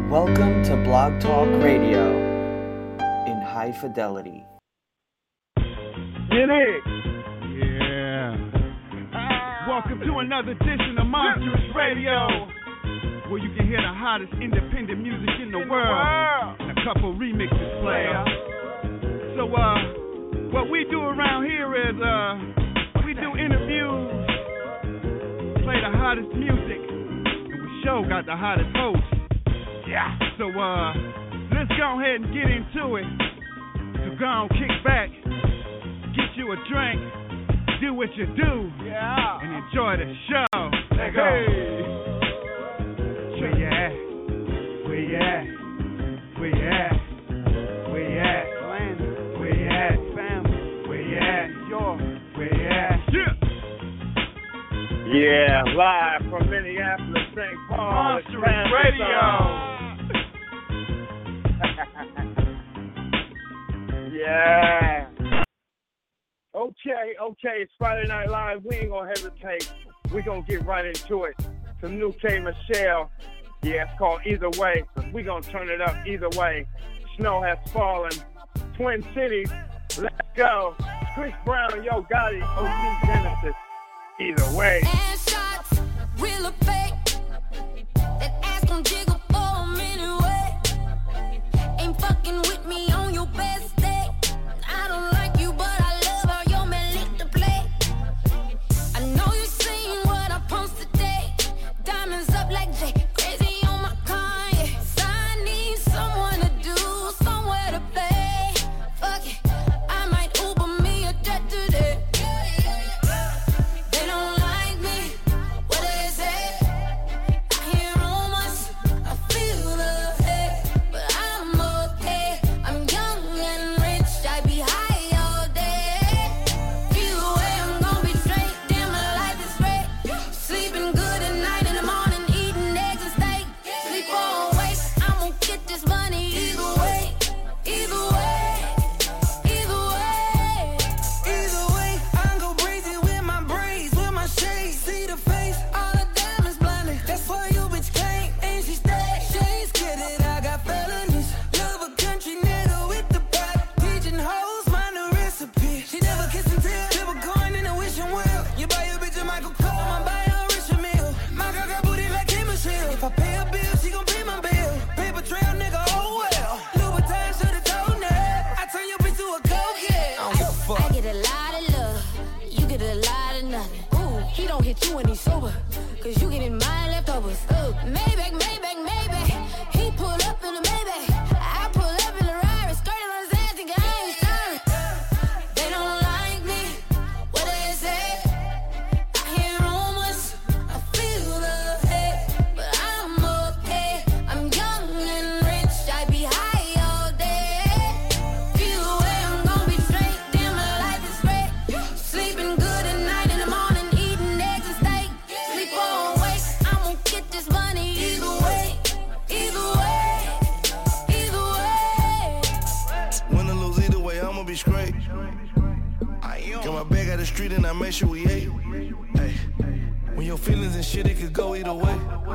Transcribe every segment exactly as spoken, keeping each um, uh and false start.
Welcome to Blog Talk Radio in high fidelity. Get it! Yeah. Welcome to another edition of Monstrous Radio, where you can hear the hottest independent music in the world and a couple remixes player. So, uh, what we do around here is, uh, we do interviews, play the hottest music, and we show got the hottest host. Yeah. So, uh, let's go ahead and get into it. So go on, kick back, get you a drink, do what you do, yeah, and enjoy the show. Let go. Hey. Where you at? Where you at? Where you at? Where you at? Where you at? Family. Where you at? York. Where you at? Yeah. Yeah, live from Minneapolis, Saint Paul. Monstrous Radio. Yeah. Okay, okay, it's Friday Night Live. We ain't gonna hesitate. We're gonna get right into it. Some new K. Michelle. Yeah, it's called Either Way. We're gonna turn it up either way. Snow has fallen. Twin Cities, let's go. Chris Brown and Yo Gotti, O G Genesis. Either way. And shots, real or fake. That ass gon' jiggle for a minute way. Ain't fucking with me on your best day. I don't like you, but I love how your man lit the play. I know you seen what I posted today. Diamonds up like Jay, crazy on my Kanye. So I need someone to do, somewhere to play. Fuck it, I might Uber me a jet today. They don't like me, what they say. I hear rumors, I feel the hate, but I'm okay. I'm young and rich, I be high all day. Either way, I'm gonna be straight, damn my life is great. Sleeping good at night, in the morning eating eggs and steak. Sleep all waste, I'm gonna get this money either way. Either way, either way, either way. I'm gon' breeze it with my braids, with my shades. See the face, all the diamonds blinding. That's why you bitch came and she stayed. She ain't scared that I got felonies. Love a country nigga with the pot. Pigeonholes, find a recipe. She never kiss and tell, never going in a wishing well. You buy your bitch a Michael Cole, I buy her a Richard Mille. My girl got booty like K. Michelle. If I pay a bill, she gon' pay my bill. Paper trail, nigga, oh well. Louboutin should've told that. I turn your bitch to a cokehead. I don't give a fuck. I get a lot of love, you get a lot of nothing. Ooh, he don't hit you when he's sober, cause you getting my leftovers. Ooh, Maybach, Maybach, Maybach. He pull up in a Maybach, I pull up in a Rari. Skirting on his ass, think I ain't sorry. They don't like me, what they say. I hear rumors, I feel the hate, but I'm okay. I'm young and rich, I be high all day. Either way, I'm gonna be straight, damn my life is great. Sleeping good at night, in the morning eating eggs and steak. Sleep all waste, I'm gonna get this money either way. Either way, either way. Win or lose either way, I'ma be straight. Got my bag out the street and I make sure we ate. Hey, when your feelings and shit, it could go either way.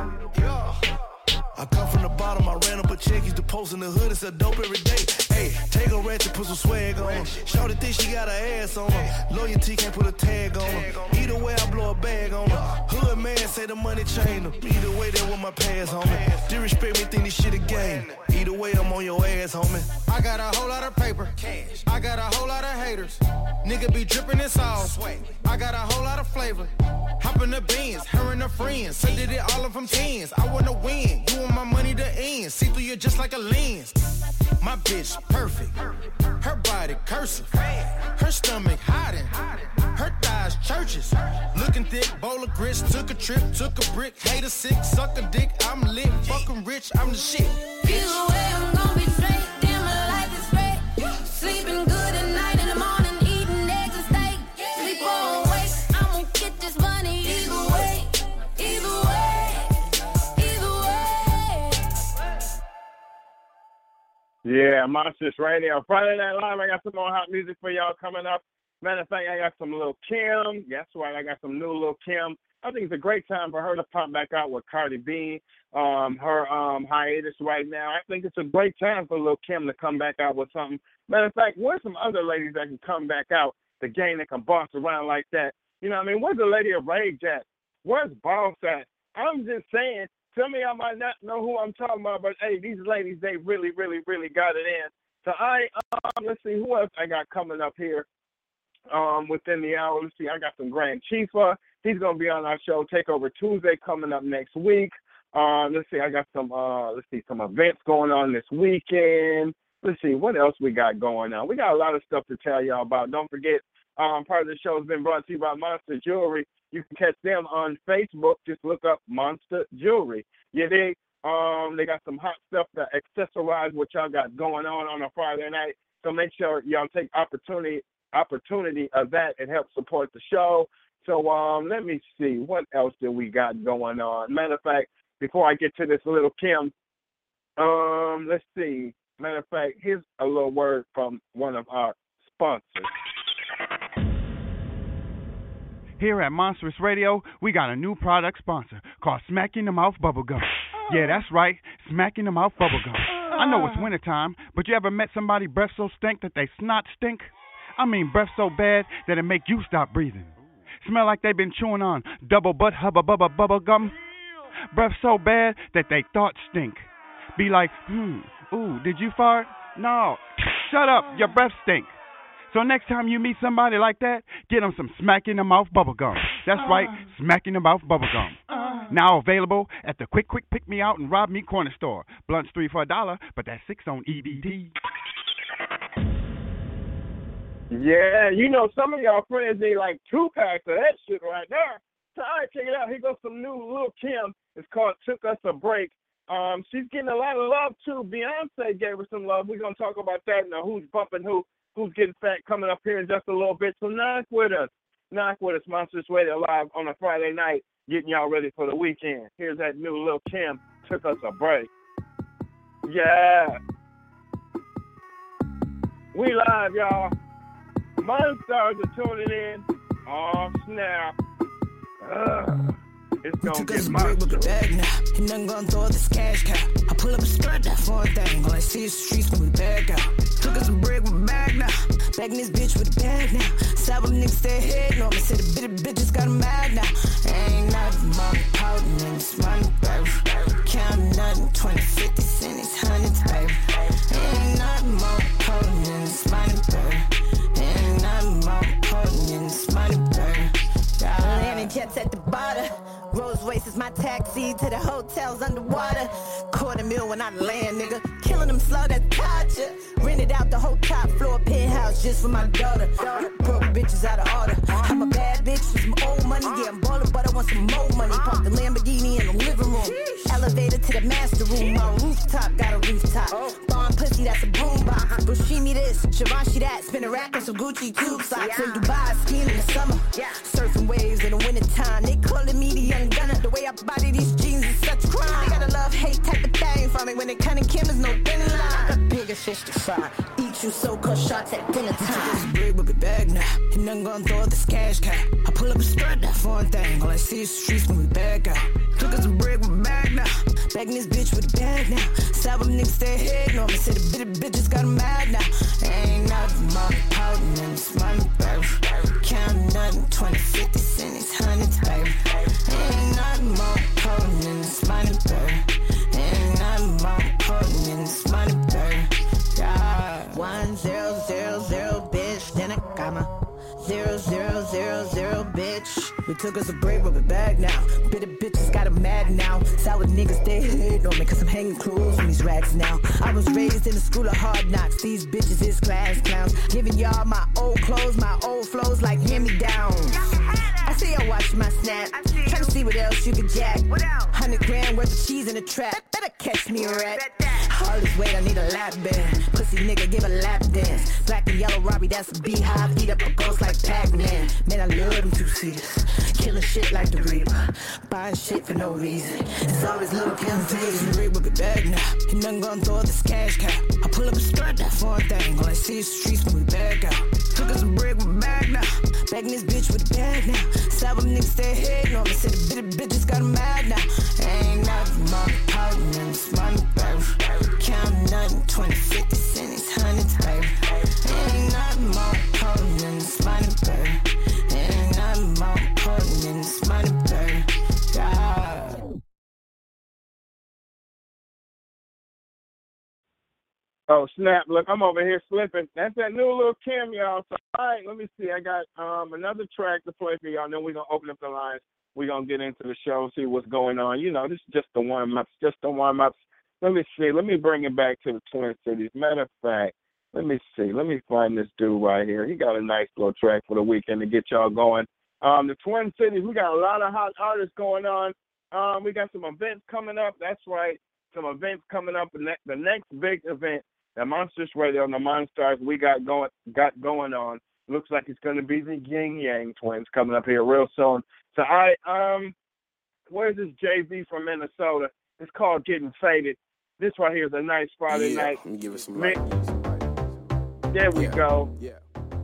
I come from the bottom, I ran up a check, used to post in the hood, it's a dope every day. Hey, take a ratchet, put some swag on her. Shorty think she got her ass on her. Loyalty can't put a tag on her. Either way, I blow a bag on her. Hood man say the money chain her. Either way, they want my pass, homie. Disrespect me, think this shit a game. Either way, I'm on your ass, homie. I got a whole lot of paper. I got a whole lot of haters. Nigga be dripping in sauce. I got a whole lot of flavor. Hop in the beans, her and her friends. Say did it all of them tens. I wanna win. You want my money to end. See through you just like a lens. My bitch perfect. Her body cursive. Her stomach hiding. Her thighs churches. Looking thick, bowl of grits. Took a trip, took a brick. Hater sick, suck a dick. I'm lit, fucking rich. I'm the shit. Either way, I'm gonna be straight, damn my life is great. Sleeping good at night, in the morning eating eggs and steak. Sleep all waste, I'm gonna get this money either way. Either way, either way. Yeah, Monstrous Radio. Friday Night Live, I got some more hot music for y'all coming up. Matter of fact, I got some Lil' Kim. That's right, I got some new Lil' Kim. I think it's a great time for her to pop back out with Cardi B, um, her um, hiatus right now. I think it's a great time for Lil' Kim to come back out with something. Matter of fact, where's some other ladies that can come back out, the gang that can boss around like that? You know what I mean? Where's the Lady of Rage at? Where's Boss at? I'm just saying, tell me I might not know who I'm talking about, but hey, these ladies, they really, really, really got it in. So I, um, let's see, who else I got coming up here um, within the hour? Let's see, I got some Grand Chifa. He's going to be on our show, Takeover Tuesday, coming up next week. Uh, let's see, I got some, uh, let's see, some events going on this weekend. Let's see, what else we got going on? We got a lot of stuff to tell y'all about. Don't forget, um, part of the show has been brought to you by Monster Jewelry. You can catch them on Facebook. Just look up Monster Jewelry. Yeah, they um they got some hot stuff to accessorize what y'all got going on on a Friday night. So make sure y'all take opportunity opportunity of that and help support the show. So um let me see, what else do we got going on? Matter of fact, before I get to this Lil' Kim, um let's see. Matter of fact, here's a little word from one of our sponsors. Here at Monstrous Radio, we got a new product sponsor called Smack in the Mouth Bubblegum. Yeah, that's right, Smack in the Mouth Bubblegum. I know it's wintertime, but you ever met somebody breath so stink that they snot stink? I mean breath so bad that it make you stop breathing. Smell like they been chewing on double butt hubba bubba bubble gum. Breath so bad that they thoughts stink. Be like, hmm, ooh, did you fart? No. Shut up, your breath stink. So next time you meet somebody like that, get them some Smack in the Mouth Bubblegum. That's right, Smack in the Mouth Bubblegum. Now available at the Quick Quick Pick Me Out and Rob Me Corner Store. Blunts three for a dollar, but that's six on E B D. Yeah, you know, some of y'all friends need like two packs of that shit right there. So all right, check it out. Here goes some new Lil' Kim. It's called Took Us a Break. Um, she's getting a lot of love too. Beyonce gave her some love. We're gonna talk about that now. Who's bumping who? Who's getting fat coming up here in just a little bit. So knock with us. Knock with us. Monsters Radio Live on a Friday night, getting y'all ready for the weekend. Here's that new Lil' Kim, Took Us a Break. Yeah. We live, y'all. Monsters are tuning in. Oh, snap. Ugh. It's gonna get monster. Bag now, and I'm gonna throw this cash cow. I pull up a skirt, that foreign thing. All I see is streets when we back out. Took us a break with bag now. Back in this bitch with a bag now. Side with niggas stay ahead. No, me say the bitty bitches got a mad now. Ain't nothing more potent than this money, baby. Count nothing, twenty, fifty, cent, it's hundreds, baby. Ain't nothing more potent than this money, baby. Ain't nothing more potent than this money, baby. Landing jets at the bottom. Rolls Royce is my taxi to the hotels underwater. Quarter mil when I land, nigga. Killing them slow, that's torture. Rented out the whole top floor penthouse just for my daughter. Broke bitches out of order. I'm a bad bitch with some old money. Yeah, I'm ballin', but I want some more money. Park the Lamborghini in the living room. Elevator to the master room. My rooftop got a rooftop. Bomb pussy, that's a boombox. Bushimi this, Givenchy that. Spin a rack on some Gucci tube socks. In Dubai, skiing in the summer. Surfing waves in the wintertime. They calling me the young gunner. The way I body these jeans is such crime. They got a love-hate type of thing for me. When they cutting Kim is no thinning line. Got bigger fish to fry. Eat you so-called shots at dinner time. This big with a bag now. And I'm gonna throw this cash cow. I pull up a skirt, that foreign thing. All I see is streets when we back out. Took us a break with a bag now. Back in this bitch with a bag now. Side with niggas stay ahead. No, me say the bitty bitches got a mad now. Ain't nothing more potent than this money, baby. Count nothing, twenty, fifty cent, it's hundreds, baby. Ain't nothing more potent than this money, baby. Ain't nothing more potent than this money, baby. Yeah. One zero zero zero, bitch. Then I got my zero zero zero zero, bitch. We took us a break, but we're back now. Bitter bitches got 'em mad now. Sour niggas they hate on me, cause I'm hanging clothes from these racks now. I was raised in the school of hard knocks. These bitches is class clowns. Giving y'all my old clothes, my old flows like hand-me-downs. I see y'all watching my snap. Trying to see what else you can jack. Hundred grand worth of cheese in a trap. Better catch me a rat. All this weight, I need a lap band. Pussy nigga, give a lap dance. Black and yellow Robbie, that's a beehive. Eat up a ghost like Pac-Man. Man, I love them two-seaters. Killing shit like the Reaper. Buying shit for no reason. It's always little Kim's vision. Rig with a bag now. And I'm gonna throw this cash cow. I pull up a skirt, that foreign thing. All I see is streets when we back out. Took us some bread with Magna. Back in this bitch with a bag now. Slap them niggas stay heading on me. Said the bitch, bitches got a mad now. Ain't nothing more important than this money, baby. Count nothing, twenty, fifty cents, hundreds, baby. Ain't nothing more important than this money, baby. Ain't nothing more important than this money, baby. Yeah. Oh, snap. Look, I'm over here slipping. That's that new little Kim, y'all. So, all right, let me see. I got um, another track to play for y'all. Then we're going to open up the lines. We're going to get into the show, see what's going on. You know, this is just the warm-ups, just the warm-ups. Let me see. Let me bring it back to the Twin Cities. Matter of fact, let me see. Let me find this dude right here. He got a nice little track for the weekend to get y'all going. Um, the Twin Cities, we got a lot of hot artists going on. Um, we got some events coming up. That's right, some events coming up. The next, the next big event, the Monsters Radio and the Monstars we got going got going on. Looks like it's going to be the Yin Yang Twins coming up here real soon. So I um, where's this Jay-Z from Minnesota? It's called Getting Faded. This right here is a nice Friday yeah, night. Let me give it some mix. Right. There we yeah. go. Yeah.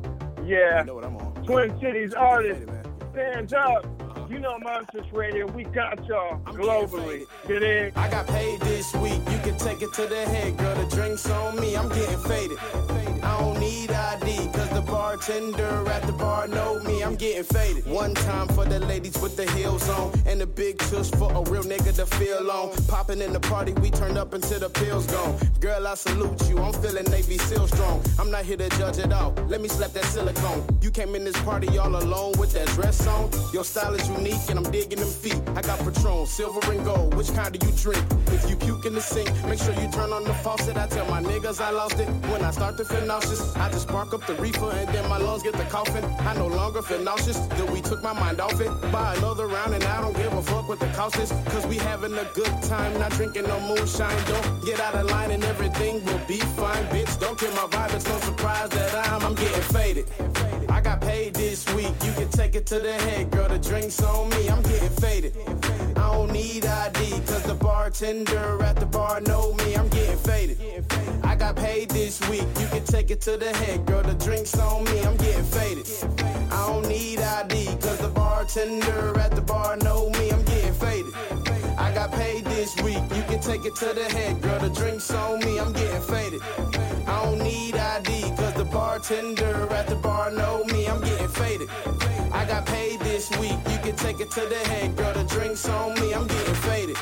Yeah. You know what I'm on. Twin Cities artists, Faded, stand up. You know Monsters Radio, we got y'all globally. Get in. I got paid this week, you can take it to the head, girl. The drinks on me, I'm getting faded. I don't need I D, cause the bartender at the bar know me, I'm getting faded. One time for the ladies with the heels on, and the big tush for a real nigga to feel on. Popping in the party, we turned up until the pills gone. Girl, I salute you, I'm feeling Navy SEAL strong. I'm not here to judge it all, let me slap that silicone. You came in this party all alone with that dress on. Your style is unique and I'm digging them feet. I got Patron, silver and gold, which kind do you drink? If you puke in the sink, make sure you turn on the faucet. I tell my niggas I lost it. When I start to feel nauseous, I just spark up the reefer and then my lungs get the coughing. I no longer feel nauseous, then we took my mind off it. Buy another round and I don't give a fuck what the cost is, cause we having a good time, not drinking no moonshine. Don't get out of line and everything will be fine, bitch. Don't kill my vibe, it's no surprise that I'm, I'm getting faded. I got paid this week, you can take it to the head, girl. The drinks on me, I'm getting faded. I don't need I D, cause the bartender at the bar know me, I'm getting faded. I got paid this week, you can take it to the head, girl. The drinks on me, I'm getting faded. I don't need I D, cause the bartender at the bar know me, I'm getting faded. I got paid this week, you can take it to the head, girl. The drinks on me, I'm getting faded. I don't need I D, cause the bartender at the bar know me, I'm getting faded. I got paid this week, you can take it to the head, girl. The drinks on me, I'm getting faded.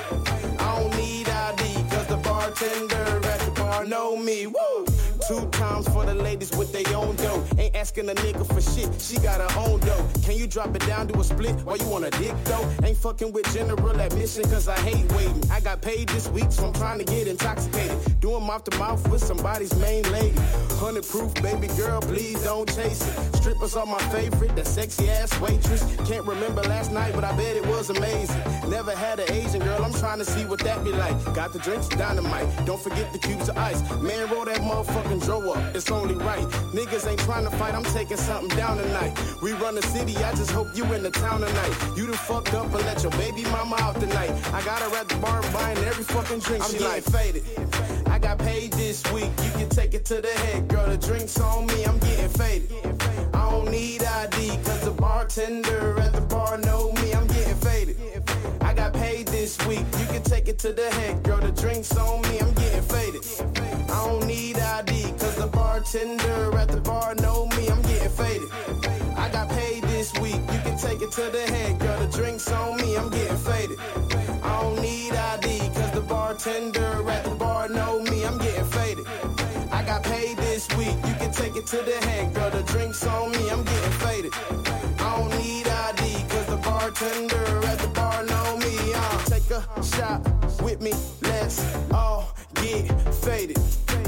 I don't need I D, cause the bartender at the bar know me, woo! Two times for the ladies with their own dough. Ain't asking a nigga for shit, she got her own dough. Can you drop it down to a split while you on a dick though? Ain't fucking with general admission cause I hate waiting. I got paid this week so I'm trying to get intoxicated. Doing mouth to mouth with somebody's main lady. Hundred proof, baby girl, please don't chase it. Strippers are my favorite, that sexy ass waitress. Can't remember last night but I bet it was amazing. Never had an Asian girl, I'm trying to see what that be like. Got the drinks, dynamite, don't forget the cubes of ice. Man, roll that motherfucking Dro up, it's only right. Niggas ain't trying to fight, I'm taking something down tonight. We run the city, I just hope you in the town tonight. You done fucked up and let your baby mama out tonight. I got her at the bar buying every fucking drink I'm she like. Faded. I got paid this week, you can take it to the head, girl. The drinks on me, I'm getting faded. I don't need I D, cause the bartender at the bar know me, I'm getting faded. I got paid this week, you can take it to the head, girl. The drinks on me, I'm getting faded. I don't need I D, cause the bartender at the bar know me, I'm getting faded. I got paid this week, you can take it to the head, girl. The drinks on me, I'm getting faded. I don't need I D, cause the bartender at the bar know me, I'm getting faded. I got paid this week, you can take it to the head, girl. The drinks on me, I'm getting faded. I don't need I D, cause the bartender at the bar know me. Uh, take a shot with me, let's all get faded.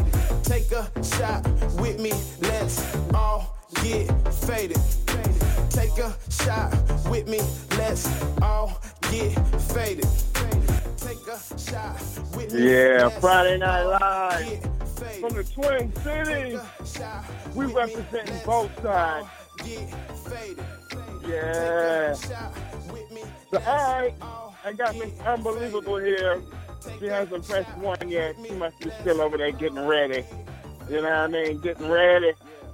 Take a shot with me, let's all get faded. Take a shot with me, let's all get faded. Take a shot with me. Yeah, Friday Night Live from the Twin Cities. We representing both sides. Yeah. So, all right, I got Miss Unbelievable here. She hasn't pressed one yet. She must be still over there getting ready. You know what I mean? Getting ready.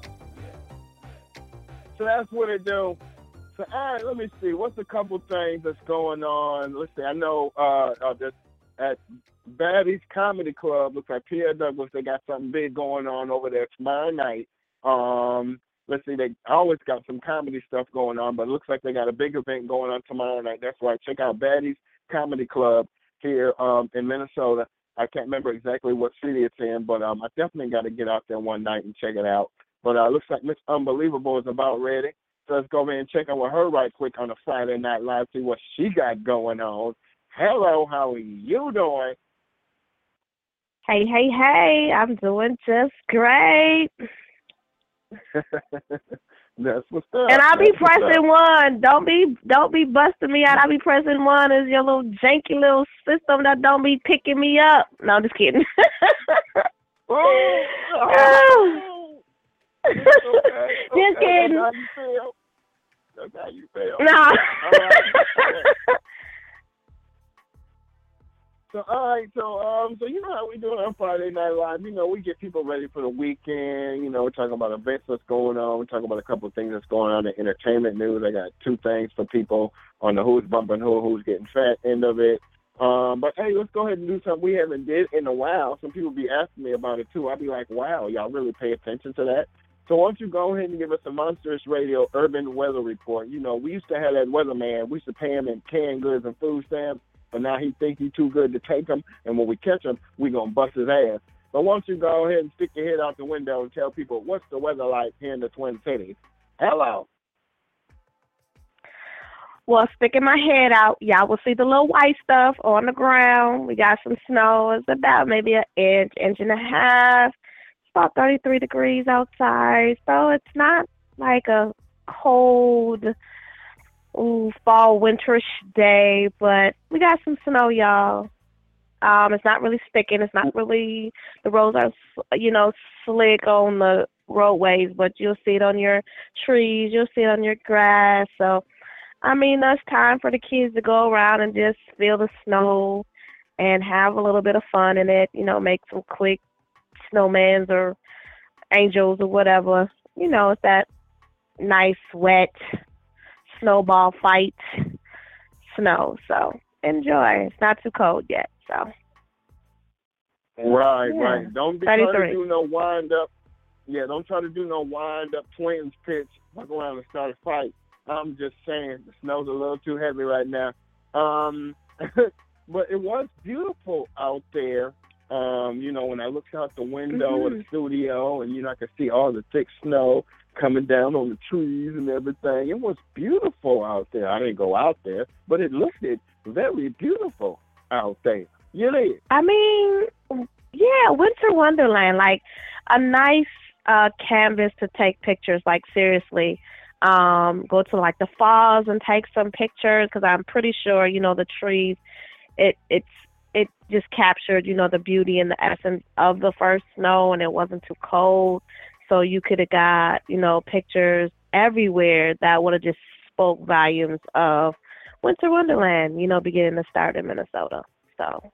So that's what it do. So, all right, let me see. What's a couple things that's going on? Let's see. I know uh, uh, this, at Baddies Comedy Club, looks like Pierre Douglas, they got something big going on over there tomorrow night. Um, let's see. They always got some comedy stuff going on, but it looks like they got a big event going on tomorrow night. That's right. Check out Baddies Comedy Club here um, in Minnesota. I can't remember exactly what city it's in, but um, I definitely got to get out there one night and check it out. But uh, looks like Miss Unbelievable is about ready. So let's go over and check in with her right quick on a Friday Night Live, see what she got going on. Hello, how are you doing? Hey, hey, hey, I'm doing just great. That's what's up. And I'll be That's what's pressing up. one. Don't be don't be busting me out. I'll be pressing one as your little janky little system that don't be picking me up. No, I'm just kidding. Oh, Oh. okay. Just Okay, kidding. That's how you feel. That's how you feel. No. All right. So, all right, so um, so you know how we do it on Friday Night Live. You know, we get people ready for the weekend. You know, we're talking about events that's going on. We're talking about a couple of things that's going on in entertainment news. I got two things for people on the Who's Bumping Who, Who's Getting Fat end of it. Um, but, hey, let's go ahead and do something we haven't did in a while. Some people be asking me about it, too. I'll be like, wow, y'all really pay attention to that? So why don't you go ahead and give us a Monstrous Radio Urban Weather Report. You know, we used to have that weatherman. We used to pay him in canned goods and food stamps. But now he thinks he's too good to take him, and when we catch him, we're going to bust his ass. But why don't you go ahead and stick your head out the window and tell people what's the weather like here in the Twin Cities? Hello. Well, sticking my head out, y'all will see the little white stuff on the ground. We got some snow. It's about maybe an inch, inch and a half. It's about thirty-three degrees outside, so it's not like a cold Ooh, fall, winterish day, but we got some snow, y'all. Um, it's not really sticking. It's not really, the roads are, you know, slick on the roadways, but you'll see it on your trees. You'll see it on your grass. So, I mean, that's time for the kids to go around and just feel the snow and have a little bit of fun in it, you know, make some quick snowmans or angels or whatever. You know, it's that nice, wet, snowball fight snow. So enjoy. It's not too cold yet. So Right, yeah. right. Don't be trying thirty-three. to do no wind up. Yeah, don't try to do no wind up twins pitch. Walk around and start a fight. I'm just saying the snow's a little too heavy right now. Um, but it was beautiful out there. Um, you know, when I looked out the window Mm-hmm. of the studio, and you know, I could see all the thick snow coming down on the trees and everything. It was beautiful out there. I didn't go out there, but it looked very beautiful out there. You did. I mean, yeah, Winter Wonderland, like a nice uh, canvas to take pictures, like seriously. Um, go to like the falls and take some pictures because I'm pretty sure, you know, the trees, it it's it just captured, you know, the beauty and the essence of the first snow, and it wasn't too cold. So you could have got, you know, pictures everywhere that would have just spoke volumes of Winter Wonderland, you know, beginning to start in Minnesota. So.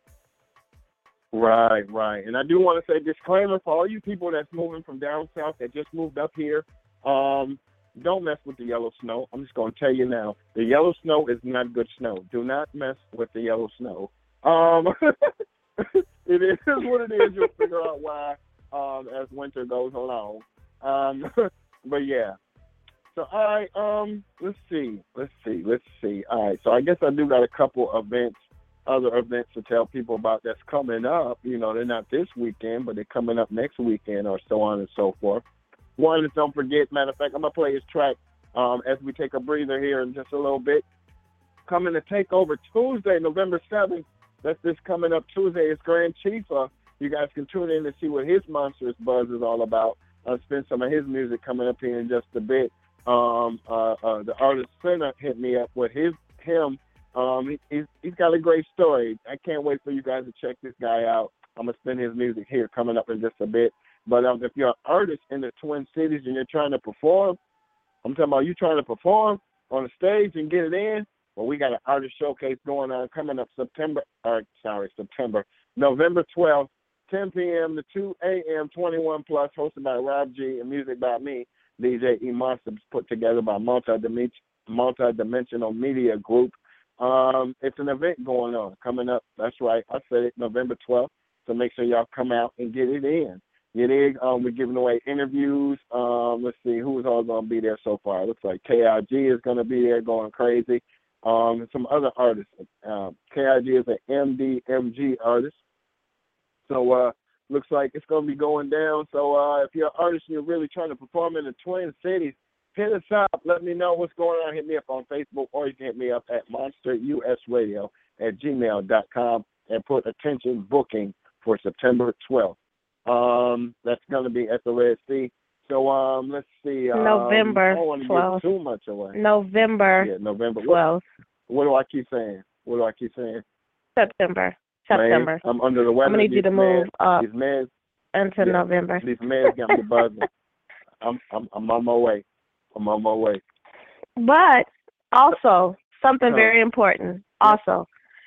Right, right. And I do want to say disclaimer for all you people that's moving from down south that just moved up here, um, don't mess with the yellow snow. I'm just going to tell you now, the yellow snow is not good snow. Do not mess with the yellow snow. Um, it is what it is. You'll figure out why um, as winter goes along. Um, but yeah. So, all right, um, let's see. Let's see. Let's see. All right, so I guess I do got a couple events, other events to tell people about that's coming up. You know, they're not this weekend, but they're coming up next weekend or so on and so forth. One is, don't forget, matter of fact, I'm going to play his track um, as we take a breather here in just a little bit. Coming to take over Tuesday, November seventh. That's this coming up Tuesday. It's Grand Chifa. You guys can tune in to see what his monstrous buzz is all about. I'll spin some of his music coming up here in just a bit. Um, uh, uh, the artist Center hit me up with his him. Um, he, he's, he's got a great story. I can't wait for you guys to check this guy out. I'm going to spin his music here coming up in just a bit. But um, if you're an artist in the Twin Cities and you're trying to perform, I'm talking about you trying to perform on the stage and get it in, well, we got an artist showcase going on coming up September, or sorry, September, November twelfth ten p.m. to two a.m., twenty-one plus, hosted by Rob G, and music by me, D J E Monster, put together by Multi-Dimension, Multi-Dimensional Media Group. Um, it's an event going on, coming up. That's right. I said it, November twelfth. So make sure y'all come out and get it in. Get in. Um, we're giving away interviews. Um, let's see, who's all going to be there so far? It looks like K I G is going to be there going crazy. Um, and some other artists. Um, K I G is an M D M G artist. So uh, looks like it's going to be going down. So uh, if you're an artist and you're really trying to perform in the Twin Cities, hit us up. Let me know what's going on. Hit me up on Facebook, or you can hit me up at monster u s radio at gmail dot com and put attention booking for September twelfth. Um, that's going to be at the Red Sea. So um, let's see. Um, November I don't want to twelfth. give too much away. November. Yeah, November twelfth. What, what do I keep saying? What do I keep saying? September. September. Man, I'm under the weather. I'm gonna need you to move men, up these men, into yeah, November. These men got me buzzing. I'm, I'm, I'm on my way. I'm on my way. But also something Oh. very important. Also,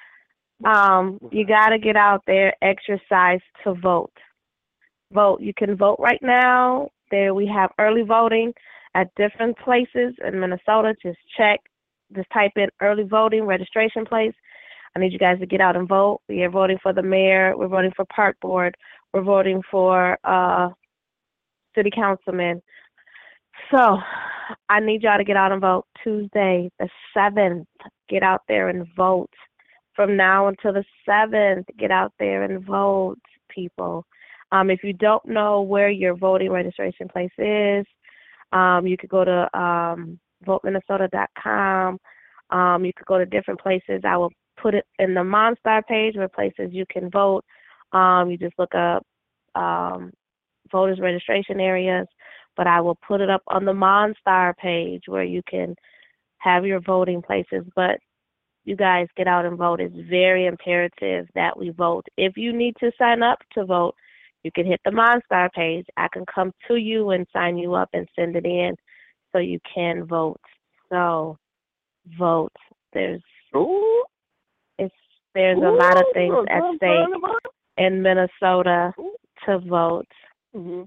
um, you got to get out there, exercise to vote. Vote. You can vote right now. There we have early voting at different places in Minnesota. Just check. Just type in early voting registration place. I need you guys to get out and vote. We are voting for the mayor. We're voting for park board. We're voting for uh, city councilmen. So I need y'all to get out and vote Tuesday, the seventh. Get out there and vote. From now until the seventh, get out there and vote, people. Um, if you don't know where your voting registration place is, um, you could go to um, vote minnesota dot com. Um, you could go to different places. I will put it in the Monstar page where places you can vote. Um, you just look up um, voters registration areas, but I will put it up on the Monstar page where you can have your voting places. But you guys get out and vote. It's very imperative that we vote. If you need to sign up to vote, you can hit the Monstar page. I can come to you and sign you up and send it in so you can vote. So vote. There's Ooh. it's there's Ooh, a lot of things look, at I'm stake talking about. in Minnesota to vote. Mm-hmm.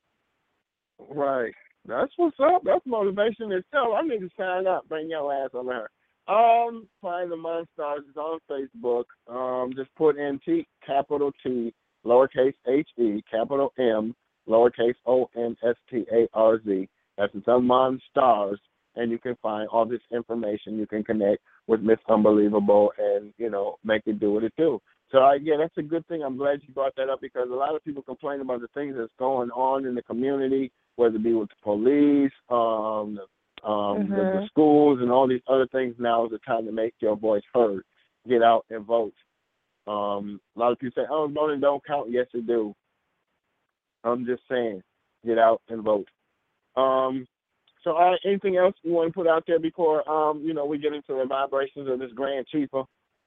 Right. That's what's up. That's motivation itself. I need to sign up. Bring your ass over here. Um, find the Monstars is on Facebook. Um, just put in T, capital T, lowercase H E, capital M, lowercase O N S T A R Z. That's the Monstars, and you can find all this information. You can connect with Miss Unbelievable and, you know, make it do what it do. So, uh, yeah, that's a good thing. I'm glad you brought that up because a lot of people complain about the things that's going on in the community, whether it be with the police, um, um, mm-hmm. the, the schools, and all these other things. Now is the time to make your voice heard. Get out and vote. Um, a lot of people say, oh, voting don't count. Yes, it do. I'm just saying, get out and vote. Um, so, all right, anything else you want to put out there before, um, you know, we get into the vibrations of this Grand Chifa?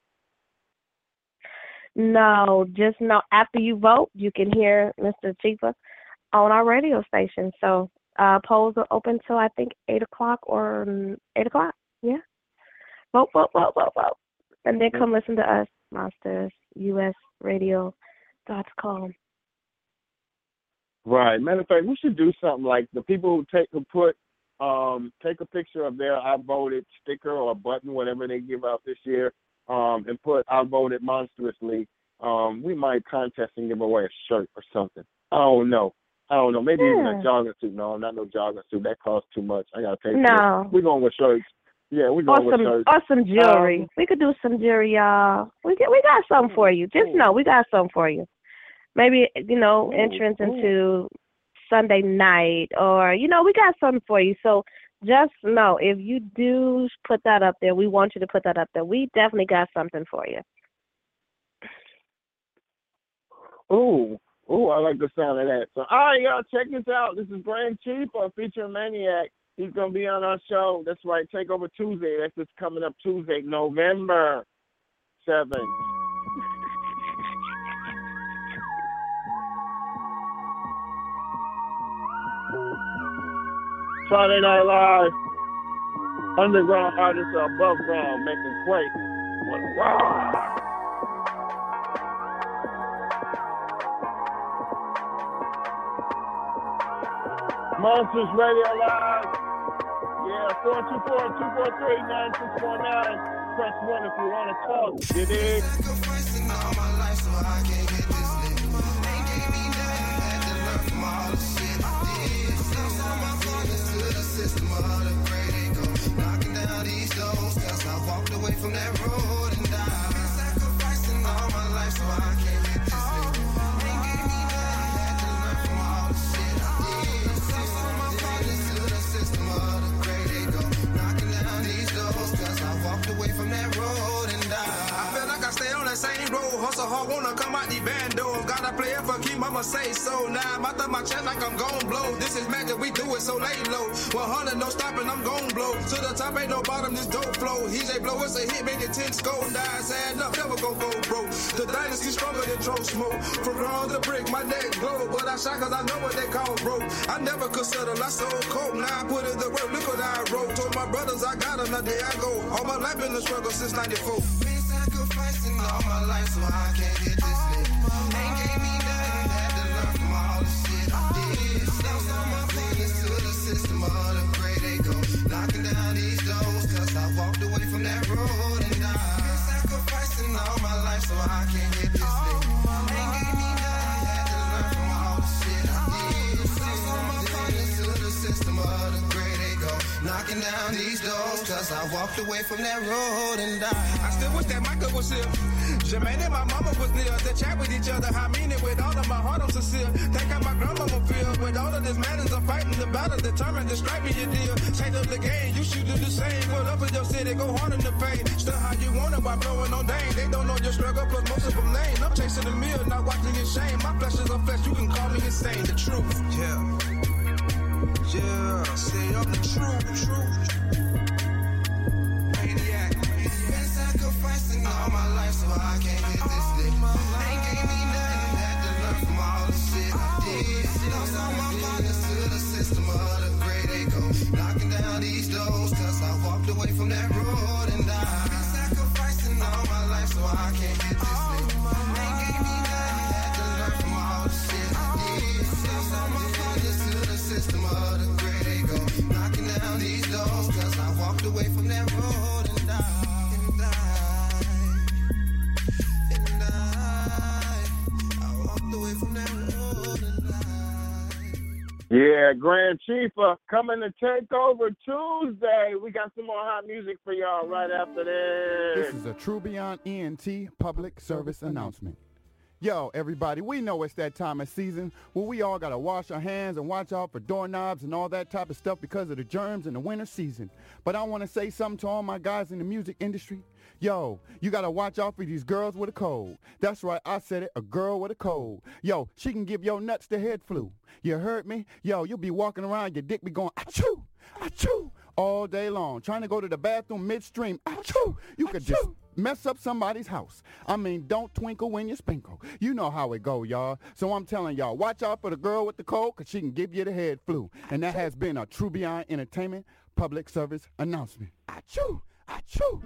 No, just know after you vote, you can hear Mister Chifa on our radio station. So uh, polls are open till I think eight o'clock or eight o'clock. Yeah, vote, vote, vote, vote, vote, and then come listen to us, monsters u s radio dot com. Right. Matter of fact, we should do something like the people who take who put um, take a picture of their I voted sticker or button, whatever they give out this year. Um, and put I voted monstrously. Um, we might contest and give away a shirt or something. I don't know. I don't know. Maybe yeah. even a jogging suit. No, not no jogging suit. That costs too much. I gotta pay for no. it. We're going with shirts. Yeah, we're going or some, with shirts. Or some jewelry. Um, we could do some jewelry, y'all. We get we got something for you. Just know we got something for you. Maybe, you know, ooh, entrance ooh. into Sunday night, or you know, we got something for you. So just know, if you do put that up there, we want you to put that up there. We definitely got something for you. Ooh, ooh, I like the sound of that. So, all right, y'all, check this out. This is Grand Chifa featuring Maniac. He's going to be on our show. That's right, Takeover Tuesday. That's just coming up Tuesday, November seventh. Friday Night Live. Underground artists are above ground, making quake. What a rock. Monsters Radio Live. Yeah, four two four, two four three, nine six four nine. Press one if you want to talk. You dig? Sacrificing all my life so I can't get this lit. Ain't gave me nothing, had to learn from all the shit I did. Lost all my partners to the system of the great ego. Knocking down these doors, cause I walked away from that road and died. Sacrificing all my life so I can't get this lit. Ain't gave me nothing, had to learn from all the shit I did. Lost all my partners to the system of the great ego. Knocking down these doors, cause I walked away from that road and died. I feel like I stay on that same road, hustle hard, wanna come out the bando. Gotta play it for keep, mama say so. Now I'm out of my chest like I'm gon' blow. This is magic, we do it so lay low. one hundred, no stopping, I'm gon' blow. To the top, ain't no bottom, this dope flow. E J blow, it's a hit, make it ten score. Die, sad up, never gon' go broke. The dynasty stronger than Troll Smoke. From ground to brick, my neck glow. But I shot cause I know what they call broke. I never could settle, I sold coke. Now I put in the work, look what I wrote. Told my brothers I got them, the day I go. All my life in the struggle since ninety-four. Been sacrificing all my life so I can't get this lit. Ain't gave me nothing, had to learn from all the shit I did. Lost all my partners to the system of the great ego. Knocking down these doors cause I walked away from that road and died. Been sacrificing all my life so I can't get this lit. Ain't gave me nothing, had to learn from all the shit I did. Lost all my partners to the system of the great ego. Knocking down these doors cause I walked away from that road and died. I still wish that Michael was here. Jermaine and my mama was near. They chat with each other, I mean it with all of my heart, I'm sincere. Think how my grandmama feel. With all of this madness, I'm fighting the battle, determined to strike me your deal. Change up the game, you should do the same. Put up in your city, go hard in the pain. Still how you want it while blowing on dang. They don't know your struggle, plus most of them lame. I'm chasing the meal, not watching your shame. My flesh is a flesh, you can call me insane. The truth, yeah. Yeah, say I'm the truth, truth. Maniac. Been sacrificing all my life so I can't get this lit. Ain't gave me nothing, had to learn from all the shit I did. Lost all my partners to the system of the great ego. Knocking down these doors cause I walked away from that road and died. Been sacrificing all my life so I can't get this lit. Ain't gave me nothing, had to learn from all the shit I did. Lost all my partners to the system of the great ego. Knocking down these doors cause I walked away from that road and died. And died. And died. I walked away from that road and died. Yeah, Grand Chifa coming to take over Tuesday. We got some more hot music for y'all right after this. This is a True Beyond E N T public service announcement. Yo, everybody, we know it's that time of season where we all got to wash our hands and watch out for doorknobs and all that type of stuff because of the germs in the winter season. But I want to say something to all my guys in the music industry. Yo, you got to watch out for these girls with a cold. That's right, I said it, a girl with a cold. Yo, she can give your nuts the head flu. You heard me? Yo, you'll be walking around, your dick be going, achoo, achoo, all day long, trying to go to the bathroom midstream, achoo. You could just mess up somebody's house. I mean, don't twinkle when you sprinkle. You know how it go, y'all. So I'm telling y'all, watch out for the girl with the cold because she can give you the head flu. And that has been a True Beyond Entertainment public service announcement. Achoo, achoo.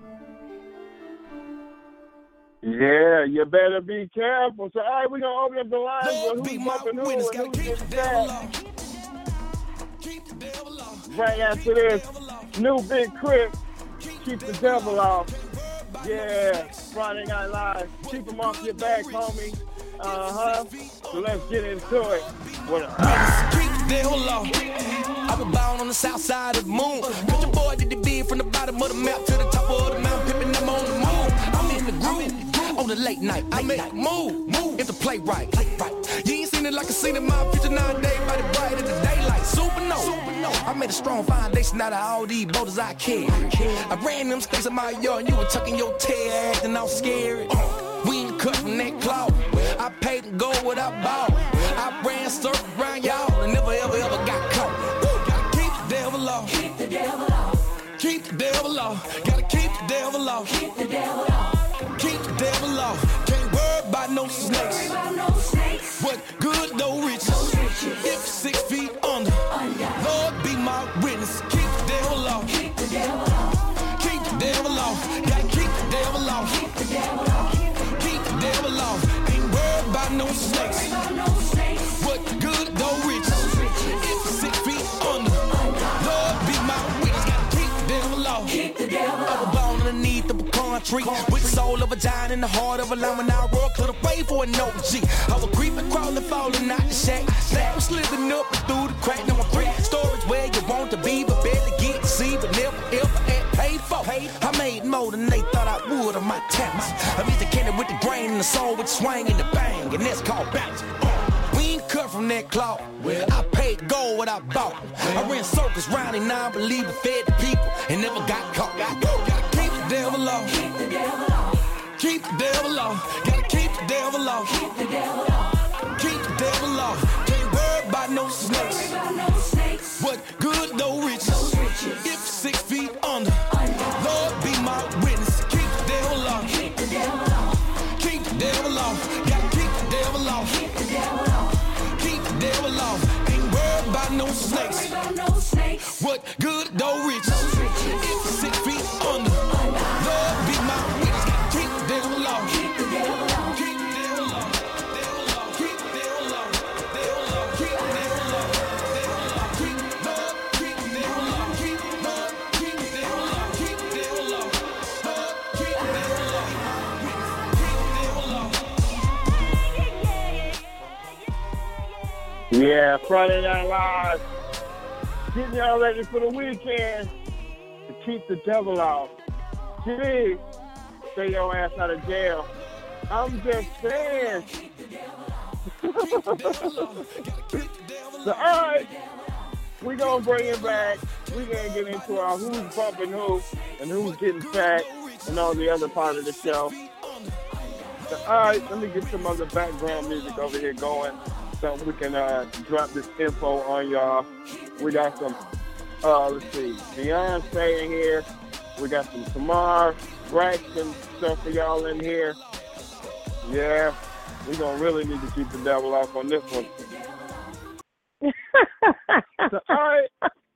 Yeah, you better be careful. So, all right, we're going to open up the lines. Lord Who's be my bumping who witness, and gotta who's keep this the devil that? off. Keep the devil off. Right after this, new Big Crit, Keep the Devil Off. Yeah, Friday Night Live. Keep them off your back, homie. Uh-huh. So let's get into it. What a... Keep the devil off. I was born on the south side of the moon. Cut your boy did the bid from the bottom of the map to the top of the mountain. Pippin' I'm on the moon. I'm in the groove. On the late night, I make move, move. It's a play right, play right. You ain't seen it like I seen it in my future nowadays. Body bright in the daylight, supernova. supernova. I made a strong foundation out of all these boulders I carry. I ran them sticks in my yard, and you were tucking your tail, acting all scary. Uh, we ain't cut from that cloth. I paid and go what I bought. I ran circles around y'all and never ever ever got caught. Woo, gotta keep the devil off. Keep the devil off. Keep the devil off. Gotta keep the devil off. Keep the devil off. Keep the devil off. Can't worry about no snakes. What good, no riches. If six feet under, Lord be my witness. Keep the devil off. Keep the devil off. Keep the devil off. Gotta keep the devil off. Keep the devil off. Keep the devil off. Ain't worried about no snakes. What good, no riches. If six feet tree. With the soul of a giant in the heart of a lion. When I roar, clear the way for an O G. I was creeping, crawling, falling out the shack. Slap, slipping up and through the crack. Number three, storage where you want to be, but barely get to see, but never ever had paid for. I made more than they thought I would on my talents. I'm used to candy with the grain and the soul with the swing and the bang, and that's called bounce. We ain't cut from that cloth. I paid gold what I bought. I ran circles round and non-believer, fed the people, and never got caught. Gotta keep the devil off. Keep the devil off. Keep the devil off. Gotta keep the devil off. Keep the devil off. Keep the devil off. Can't worry about no snakes. What good, no riches. If six feet under, Lord be my witness. Keep the devil off. Keep the devil off. Keep the devil off. Gotta keep the devil off. Keep the devil off. Keep the devil off. Ain't worried about no snakes. What good, no riches. If six feet under, Lord be my witness. Gotta keep the devil off. Keep the devil off. Keep the devil off. Devil off. Keep the devil off. Devil off. Keep the devil off. Devil off. Keep the devil off. Keep the devil off. Keep the devil off. Keep the devil off. Keep the devil off. Keep the devil off. Yeah, Friday Night Live. Getting y'all ready for the weekend to keep the devil off. Gee, stay your ass out of jail. I'm just saying. So, all right, we gonna bring it back. We gonna get into our who's bumping who and who's getting fat and all the other part of the show. So, all right, let me get some other background music over here going so we can uh, drop this info on y'all. We got some, uh, let's see, Beyonce in here. We got some Tamar Braxton stuff for y'all in here. Yeah, we're going to really need to keep the devil off on this one. So, all right.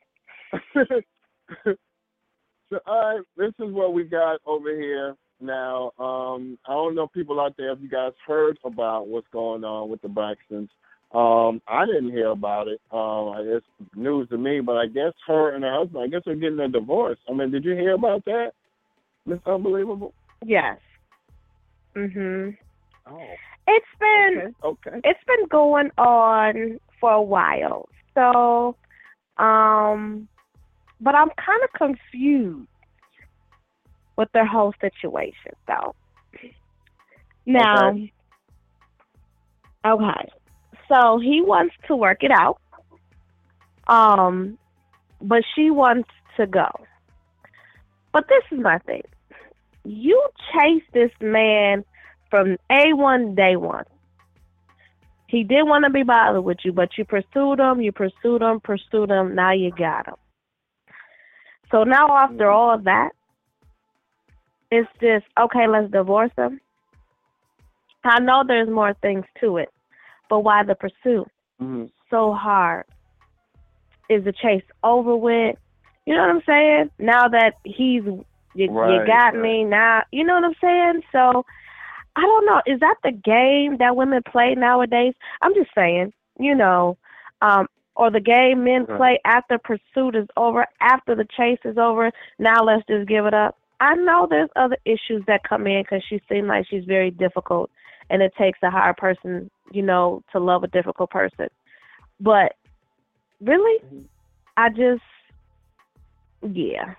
So, all right, this is what we got over here now. Um, I don't know, people out there, if you guys heard about what's going on with the Braxtons. Um, I didn't hear about it. Um, it's news to me, but I guess her and her husband, I guess they're getting a divorce. I mean, did you hear about that? It's unbelievable. Yes. Mhm. Oh. It's been okay. okay. It's been going on for a while. So, um, but I'm kind of confused with their whole situation, though. Now, okay. okay. So he wants to work it out, um, but she wants to go. But this is my thing. You chase this man from A one, day one. He didn't want to be bothered with you, but you pursued him, you pursued him, pursued him, now you got him. So now after all of that, it's just, okay, let's divorce him. I know there's more things to it. But why the pursuit? Mm-hmm. So hard. Is the chase over with? You know what I'm saying? Now that he's, you, right, you got right. me, now, you know what I'm saying? So, I don't know. Is that the game that women play nowadays? I'm just saying, you know, um, or the game men right. play after pursuit is over, after the chase is over, now let's just give it up. I know there's other issues that come in because she seems like she's very difficult. And it takes a hard person, you know, to love a difficult person. But really, I just, yeah.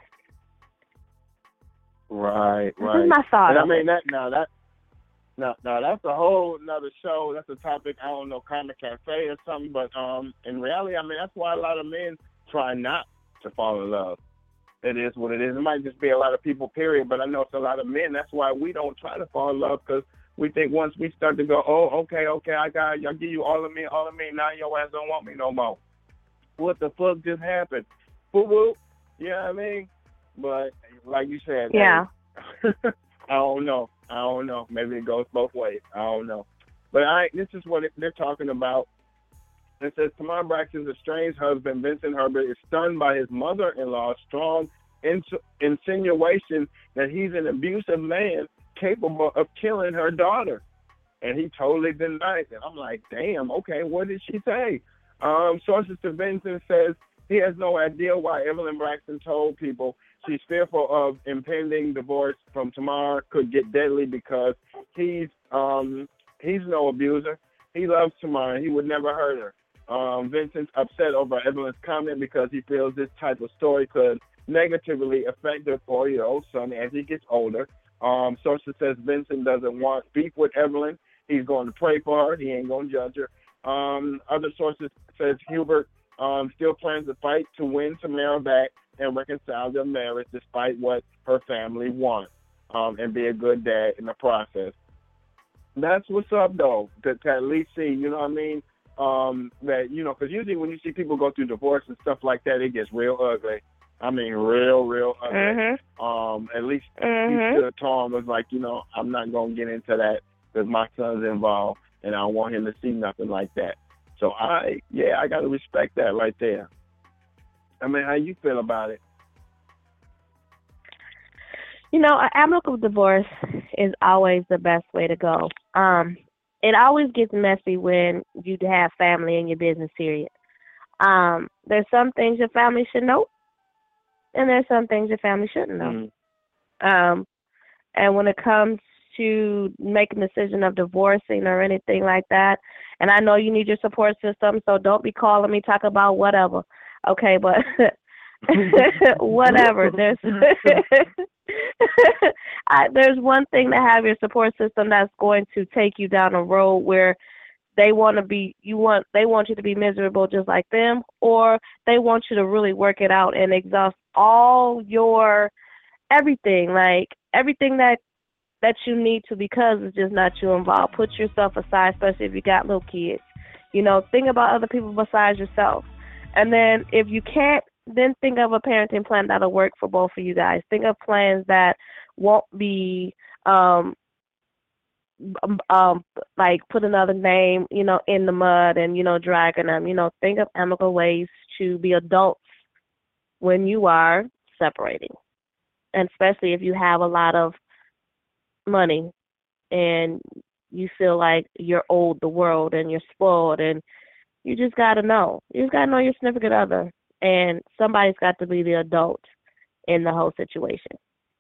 Right, right. This is my thought. And I mean, that now that, now, now that's a whole another show. That's a topic, I don't know, Karma Cafe or something. But um, in reality, I mean, that's why a lot of men try not to fall in love. It is what it is. It might just be a lot of people, period. But I know it's a lot of men. That's why we don't try to fall in love, because we think once we start to go, oh, okay, okay, I got, I'll give you all of me, all of me. Now your ass don't want me no more. What the fuck just happened? Boo boo. You know what I mean? But like you said, yeah. Hey, I don't know. I don't know. Maybe it goes both ways. I don't know. But I, this is what it, they're talking about. It says Tamar Braxton's estranged husband, Vincent Herbert, is stunned by his mother-in-law's strong ins- insinuation that he's an abusive man capable of killing her daughter, and he totally denies it. I'm like, damn, okay, what did she say? Um, sources to Vincent says he has no idea why Evelyn Braxton told people she's fearful of impending divorce from Tamar could get deadly because he's um he's no abuser. He loves Tamar. He would never hurt her. Um, Vincent's upset over Evelyn's comment because he feels this type of story could negatively affect their four-year-old son as he gets older. Um, sources says Vincent doesn't want beef with Evelyn. He's going to pray for her. He ain't going to judge her. Um, other sources says Hubert um, still plans to fight to win Tamara back and reconcile their marriage despite what her family wants, um, and be a good dad in the process. That's what's up, though, to, to at least see, you know what I mean? Um, that, you know, because usually when you see people go through divorce and stuff like that, it gets real ugly. I mean, real, real ugly. Mm-hmm. Um, at least mm-hmm. he stood tall and was like, you know, I'm not going to get into that because my son's involved and I don't want him to see nothing like that. So, I, yeah, I got to respect that right there. I mean, how you feel about it? You know, an amicable divorce is always the best way to go. Um, it always gets messy when you have family in your business, period. Um, there's some things your family should know, and there's some things your family shouldn't know. Mm-hmm. Um, and when it comes to making a decision of divorcing or anything like that, and I know you need your support system, so don't be calling me, talk about whatever. Okay, but whatever. There's I, there's one thing to have your support system that's going to take you down a road where they want to be, you want, they want you to be miserable just like them, or they want you to really work it out and exhaust all your everything, like everything that that you need to, because it's just not you involved. Put yourself aside, especially if you got little kids. You know, think about other people besides yourself. And then if you can't, then think of a parenting plan that'll work for both of you guys. Think of plans that won't be um, um, like put another name, you know, in the mud and, you know, dragging them. You know, think of amicable ways to be adults when you are separating. And especially if you have a lot of money and you feel like you're owed the world and you're spoiled, and you just got to know. You just got to know your significant other. And somebody's got to be the adult in the whole situation.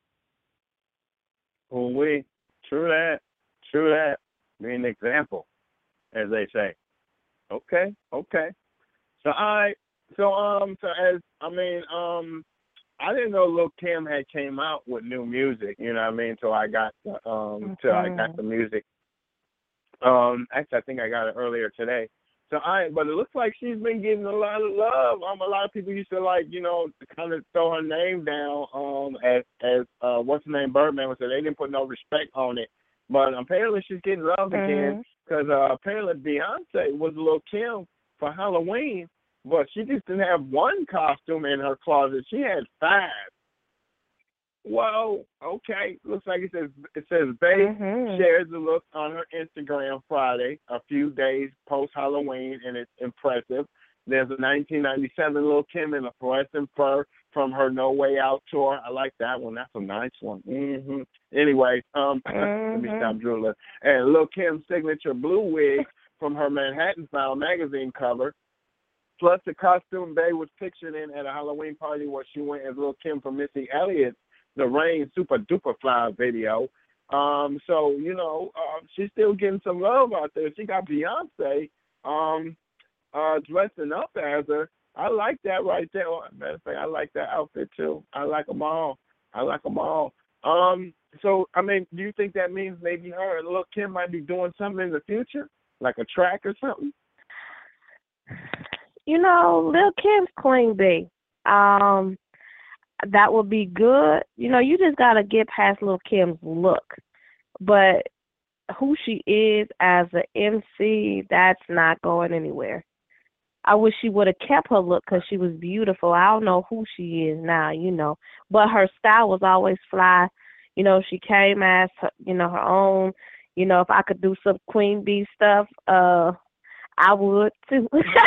Well, we, true that, true that. Be an example, as they say. Okay, okay. So I, so um, so as I mean, um, I didn't know Lil' Kim had came out with new music. You know what I mean? Till I got, the, um, mm-hmm. till I got the music. Um, actually, I think I got it earlier today. So I, but it looks like she's been getting a lot of love. Um, a lot of people used to like, you know, kind of throw her name down. Um, as as uh, what's her name, Birdman was said, they didn't put no respect on it. But apparently she's getting love mm-hmm. again because uh, apparently Beyonce was Lil' Kim for Halloween, but she just didn't have one costume in her closet. She had five. Whoa, okay. Looks like it says it says Bae mm-hmm. shares the look on her Instagram Friday, a few days post Halloween, and it's impressive. There's a nineteen ninety-seven Lil' Kim in a fluorescent fur from her No Way Out tour. I like that one. That's a nice one. Mm-hmm. Anyway, um, mm-hmm. let me stop drooling. And Lil' Kim's signature blue wig from her Manhattan Style magazine cover, plus the costume Bae was pictured in at a Halloween party where she went as Lil' Kim from Missy Elliott's The Rain Super Duper Fly video. Um, so, you know, uh, she's still getting some love out there. She got Beyonce um, uh, dressing up as her. I like that right there. Matter of fact, I like that outfit too. I like them all. I like them all. Um, so, I mean, do you think that means maybe her and Lil' Kim might be doing something in the future? Like a track or something? You know, Lil' Kim's Queen Bee. Um, that would be good. You know, you just got to get past Lil' Kim's look. But who she is as an M C, that's not going anywhere. I wish she would have kept her look because she was beautiful. I don't know who she is now, you know. But her style was always fly. You know, she came as, her, you know, her own. You know, if I could do some Queen Bee stuff, uh, I would too.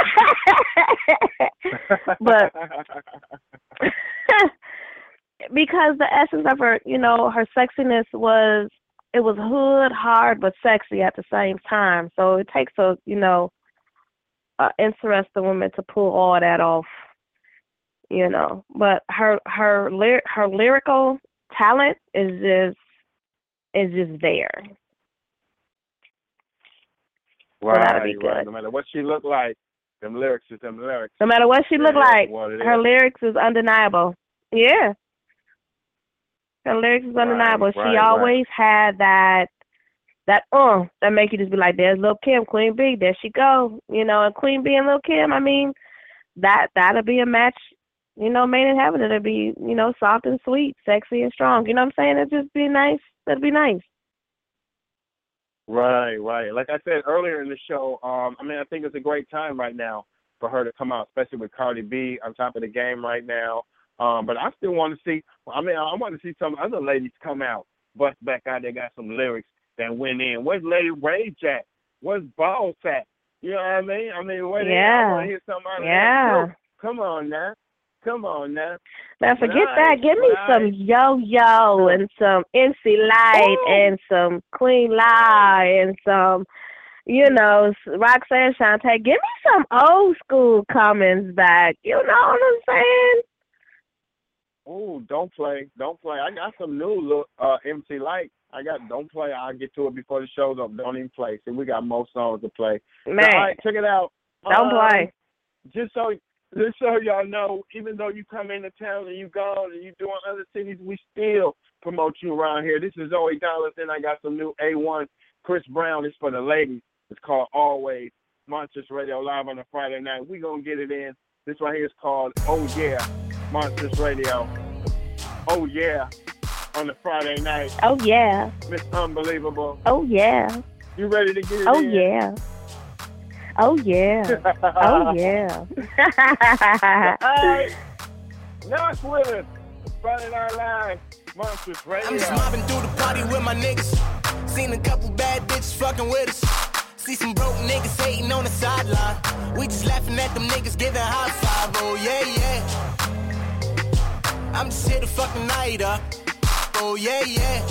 But because the essence of her, you know, her sexiness was, it was hood, hard, but sexy at the same time. So it takes a, you know, uh, interesting woman to pull all that off. you know. But her her ly- her lyrical talent is just is just there. Right, so that'll be good. right. No matter what she look like, them lyrics is them lyrics. No matter what she look Yeah, like, what it her is. lyrics is undeniable. Yeah. Her lyrics is undeniable. Right, she right, always had that that uh that make you just be like, there's Lil' Kim, Queen B, there she go. You know, and Queen B and Lil' Kim, I mean, that that'll be a match, you know, made in heaven. It'll be, you know, soft and sweet, sexy and strong. You know what I'm saying? It'll just be nice. It'll be nice. Right, right. Like I said earlier in the show, um, I mean, I think it's a great time right now for her to come out, especially with Cardi B on top of the game right now. Um, but I still want to see, I mean, I want to see some other ladies come out, bust back out. They got some lyrics that went in. Where's Lady Rage at? Where's Boss at? You know what I mean? I mean, where Yeah. I want to hear somebody Yeah. else. Come on now. Come on now. Now forget Nice, that. Give me nice. some Yo-Yo and some M C Light Ooh. and some Queen La and some, you know, Roxanne Shante. Give me some old school Cummins back. You know what I'm saying? Ooh, don't play. Don't play. I got some new look, uh, M C Light. I got, don't play. I'll get to it before the show's up. Don't even play. See, we got more songs to play. Man. So, all right, check it out. Don't Um, play. Just so just so y'all know, even though you come into town and you gone and you doing other cities, we still promote you around here. This is Zoe Dallas, and I got some new A one Chris Brown. It's for the ladies. It's called Always. Monsters Radio live on a Friday night. We gonna get it in. This right here is called Oh Yeah, Monsters Radio. Oh Yeah, on the Friday night. Oh, yeah. Miss Unbelievable. Oh, yeah. You ready to get it Oh, in? yeah. Oh, yeah. Oh, yeah. Alright. Now it's with us. Friday Night Live, Monsters Radio. I'm just mobbing through the party with my niggas. Seen a couple bad bitches fucking with us. See some broke niggas hating on the sideline. We just laughing at them niggas giving high five. Oh yeah, yeah. I'm just here to fuck the night up. Oh yeah, yeah.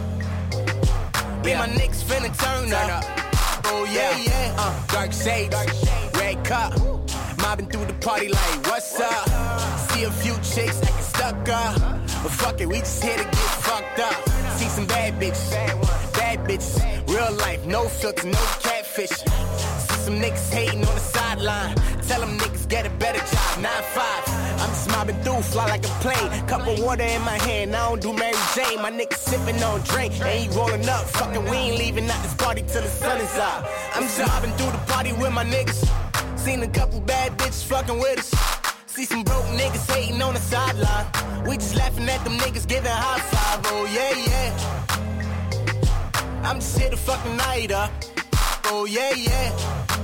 Me and my niggas finna turn up. Oh yeah, yeah. Uh, dark shades, red cup. Mobbing through the party like, what's up? See a few chicks acting stuck up. But fuck it, we just here to get fucked up. See some bad bitches, bad bitches. Real life, no filter, no catfish. See some niggas hating on the sideline. Tell them niggas get a better job, nine five. I'm just mobbing through, fly like a plane. Cup of water in my hand, I don't do Mary Jane. My niggas sipping on drink, ain't rolling up. Fucking, we ain't leaving out this party till the sun is out. I'm just mobbing through the party with my niggas. Seen a couple bad bitches fucking with us. See some broke niggas hating on the sideline. We just laughing at them niggas giving high five. Oh yeah, yeah. I'm just here to fuck the night up. Oh yeah, yeah.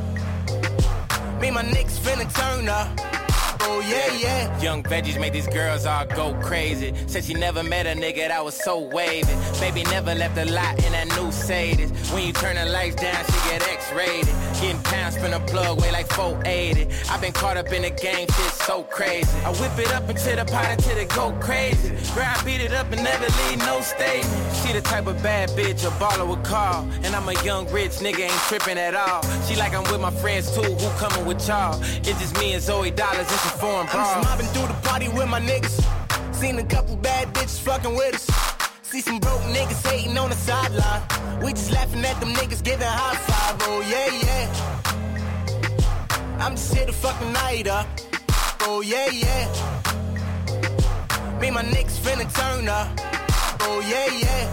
Me and my niggas finna turn up. Oh yeah, yeah. Young veggies make these girls all go crazy. Said she never met a nigga that was so wavy. Baby never left a lot in that new Sadie. When you turn the lights down, she get X-rated. Getting pounds from the plug, weigh like four eighty. I've been caught up in the game, shit so crazy. I whip it up into the pot until it go crazy. Girl, I beat it up and never leave no statement. She the type of bad bitch a baller would call. And I'm a young rich nigga, ain't tripping at all. She like I'm with my friends too, who coming with y'all. It's just me and Zoe Dollars, it's a foreign bra. I'm just mobbing through the party with my niggas. Seen a couple bad bitches fucking with us. See some broke niggas hating on the sideline. We just laughing at them niggas giving high five. Oh yeah, yeah. I'm just here to fuck the night up. Oh yeah, yeah. Me and my niggas finna turn up. Oh yeah, yeah.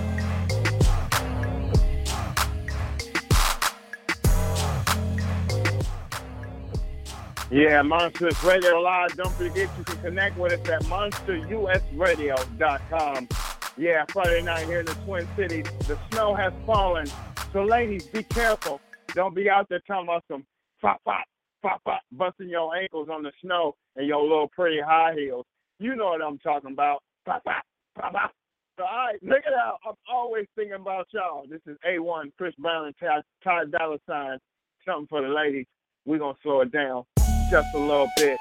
Yeah, Monsters Radio Live. Don't forget you can connect with us at monster u s radio dot com. Yeah, Friday night here in the Twin Cities. The snow has fallen. So ladies, be careful. Don't be out there talking about some pop, pop, pop, pop, busting your ankles on the snow and your little pretty high heels. You know what I'm talking about. Pop, pop, pop, pop. So, all right, check it out. I'm always thinking about y'all. This is A one, Chris Brown and Ty, Ty Dolla Sign. Something for the ladies. We're going to slow it down just a little bit.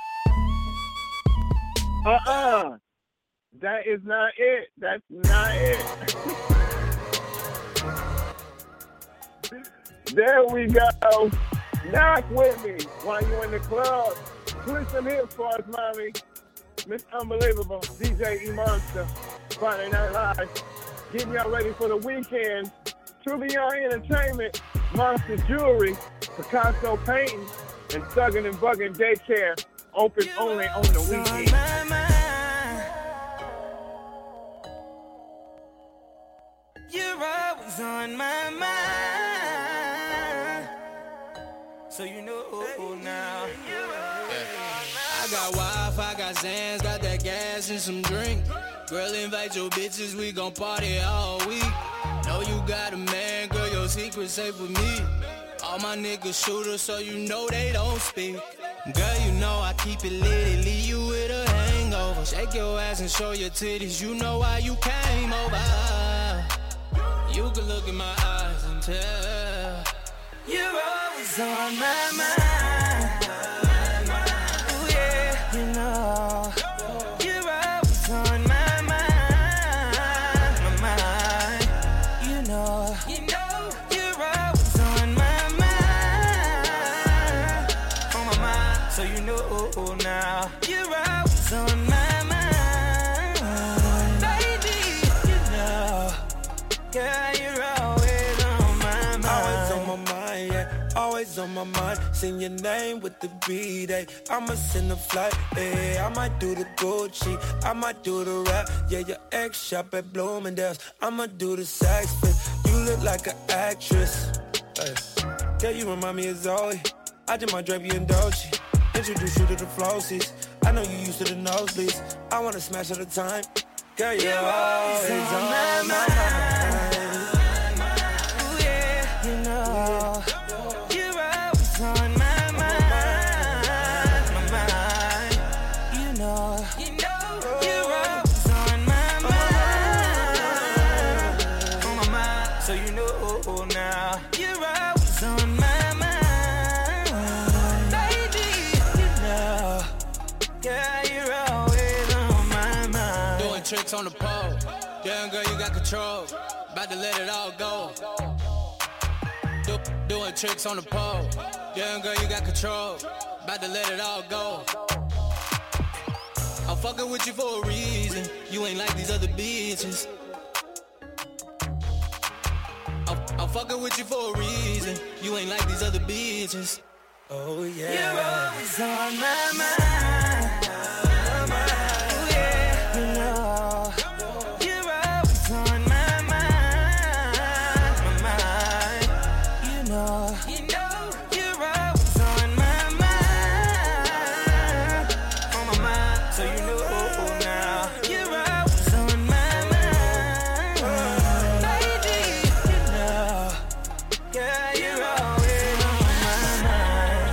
Uh-uh. That is not it. That's not it. There we go. Knock with me while you in the club. Play some hips for us, mommy. Miss Unbelievable, D J E Monster, Friday Night Live, getting y'all ready for the weekend. Tourbillon Entertainment, Monster Jewelry, Picasso Painting, and Thuggin' and Buggin' Daycare, open only on the weekend. You're always on my mind, so you know now. I got Wi-Fi, got Zans, got that gas and some drink. Girl, invite your bitches, we gon' party all week. Know you got a man, girl, your secret safe with me. All my niggas shooters, so you know they don't speak. Girl, you know I keep it lit and leave you with a hangover. Shake your ass and show your titties, you know why you came over. You can look in my eyes and tell you're always on my mind. Ooh yeah, you know you're always on my mind, my mind. You know, you know you're always on my mind, on my mind. So you know now you're always on my mind, baby. You know. Yeah, you're always on my mind. Always on my mind, yeah. Always on my mind. Sing your name with the beat, eh. I'ma send a flight, eh. I might do the Gucci, I might do the rap. Yeah, your ex shop at Bloomingdale's. I'ma do the sax fit. You look like an actress. Hey. Yeah, you remind me of Zoe. I did my drape you in Dolce. Introduce you to the flossies. I know you used to the nosebleeds. I wanna smash at a time. Girl, you're, you're always on, on my mind. Ooh, yeah, you know, you're always on my mind, my mind. You know, you know, you're always on my mind, on my mind. So you know now, you're always on my mind, baby. You know, yeah, you're always on my mind. Doing tricks on the pole, damn girl, you got control. About to let it all go. Do, doing tricks on the pole. Damn girl, you got control. About to let it all go. I'm fucking with you for a reason. You ain't like these other bitches. I'm, I'm fucking with you for a reason. You ain't like these other bitches. Oh yeah. You're always on my mind. My mind. Ooh, yeah, you know. You're always on my You know, you're always on my mind, on my mind. So you know now, you're always on my mind, baby. You know, yeah, you're always on my mind.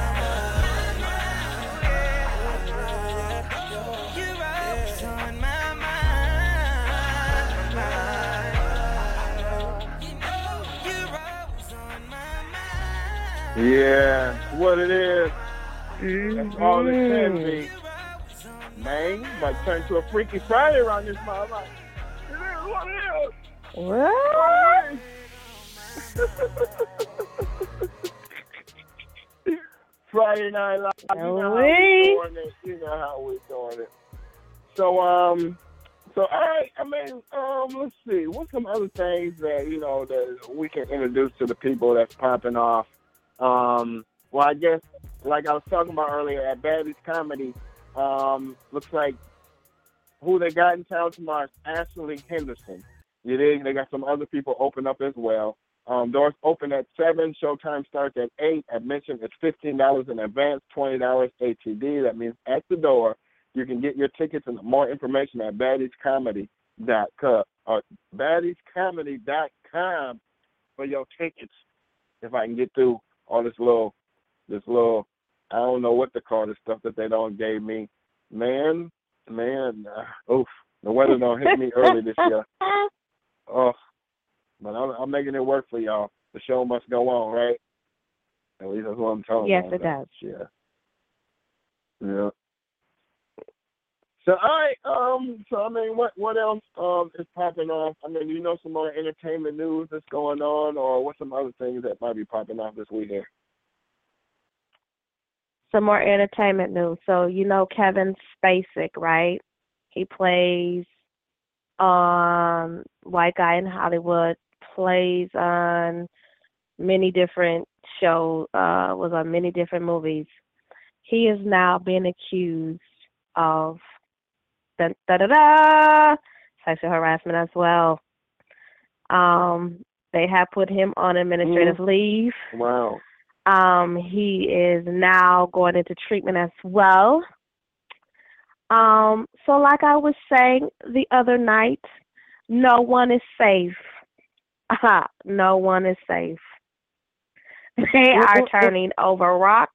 You're always on my mind. You know, you're always on my mind. Yeah, what it is. That's all it can be. Man, might turn to a Freaky Friday around this mother. Like, it is what it is. What? Friday Night Live. You know how we're doing it. You know how we're doing it. So, um, so all right. I mean, um, let's see. What's some other things that you know that we can introduce to the people that's popping off? Um, well, I guess, like I was talking about earlier, at Baddies Comedy, um, looks like who they got in town tomorrow is Ashley Henderson. You dig? They got some other people open up as well. Um, doors open at seven. Showtime starts at eight. Admission is fifteen dollars in advance, twenty dollars A T D. That means at the door, you can get your tickets and more information at baddies comedy dot com or baddies comedy dot com for your tickets. If I can get through all this little, this little, I don't know what to call this stuff that they don't gave me. Man, man, uh, oof, the weather don't hit me early this year. Oh, but I'm, I'm making it work for y'all. The show must go on, right? At least that's what I'm telling you. Yes, it does. Yeah. Yeah. So, all right, um, so, I mean, what what else um, is popping off? I mean, you know some more entertainment news that's going on, or what's some other things that might be popping off this weekend? some more entertainment news. So you know Kevin Spacek, right? He plays um white guy in Hollywood, plays on many different shows, uh was on many different movies. He is now being accused of da da da da sexual harassment as well. Um they have put him on administrative mm. leave. Wow. Um he is now going into treatment as well. Um, so like I was saying the other night, no one is safe. Aha, no one is safe. They are turning over rocks,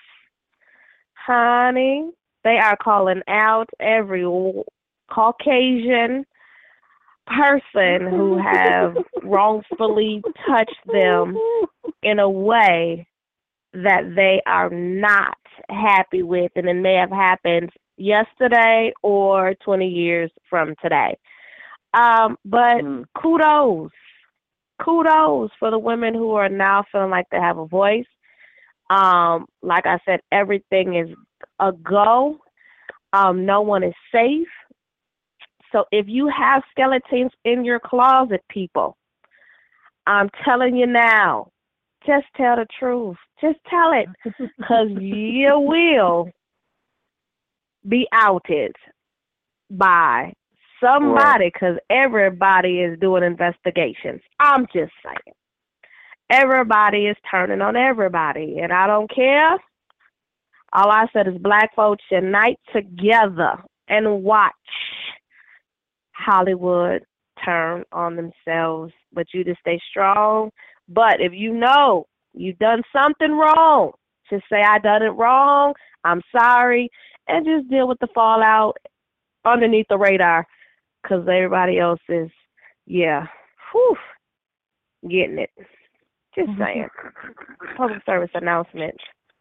honey. They are calling out every Caucasian person who have wrongfully touched them in a way that they are not happy with, and it may have happened yesterday or twenty years from today. Um, but mm. kudos, kudos for the women who are now feeling like they have a voice. Um, like I said, everything is a go. Um, no one is safe. So if you have skeletons in your closet, people, I'm telling you now, just tell the truth. Just tell it, because you will be outed by somebody, because everybody is doing investigations. I'm just saying. Everybody is turning on everybody, and I don't care. All I said is black folks unite together and watch Hollywood turn on themselves. But you just stay strong. But if you know you've done something wrong, just say, I done it wrong, I'm sorry, and just deal with the fallout underneath the radar, because everybody else is, yeah, whew, getting it. Just saying. Public service announcement.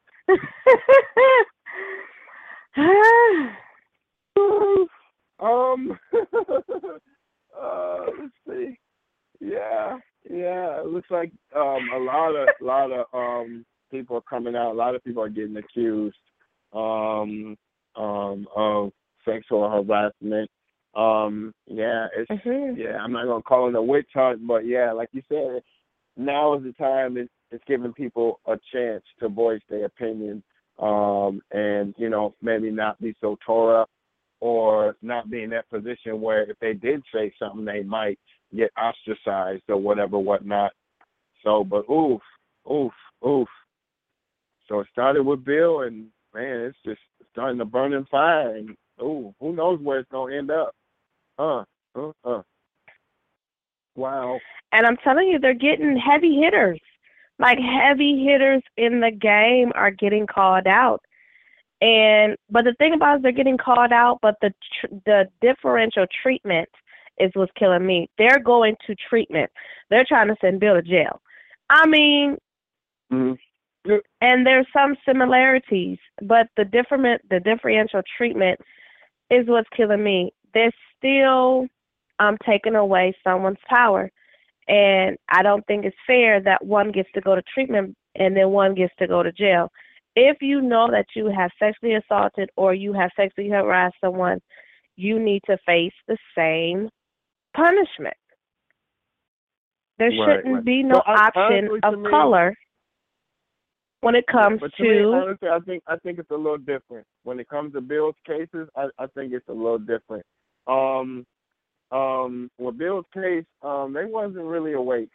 um, uh, let's see. Yeah, yeah. It looks like um, a lot of, a lot of um, people are coming out. A lot of people are getting accused um, um, of sexual harassment. Um, yeah, it's mm-hmm. yeah. I'm not gonna call it a witch hunt, but yeah, like you said, now is the time. It's, it's giving people a chance to voice their opinion, um, and you know, maybe not be so tore up, or not be in that position where if they did say something, they might get ostracized or whatever, whatnot. So, but oof, oof, oof. So it started with Bill, and man, it's just starting to burn in fire, and ooh, who knows where it's gonna end up? Uh, uh, uh. Wow. And I'm telling you, they're getting heavy hitters. Like, heavy hitters in the game are getting called out. And but the thing about it is they're getting called out, but the tr- the differential treatment is what's killing me. They're going to treatment. They're trying to send Bill to jail. I mean, mm-hmm. and there's some similarities, but the different the differential treatment is what's killing me. They're still um taking away someone's power. And I don't think it's fair that one gets to go to treatment and then one gets to go to jail. If you know that you have sexually assaulted or you have sexually harassed someone, you need to face the same punishment. There right, shouldn't right. be no so, option of me, color when it comes but to. to me, honestly, I think I think it's a little different. When it comes to Bill's cases, I, I think it's a little different. Um, um, with Bill's case, um, they wasn't really awake.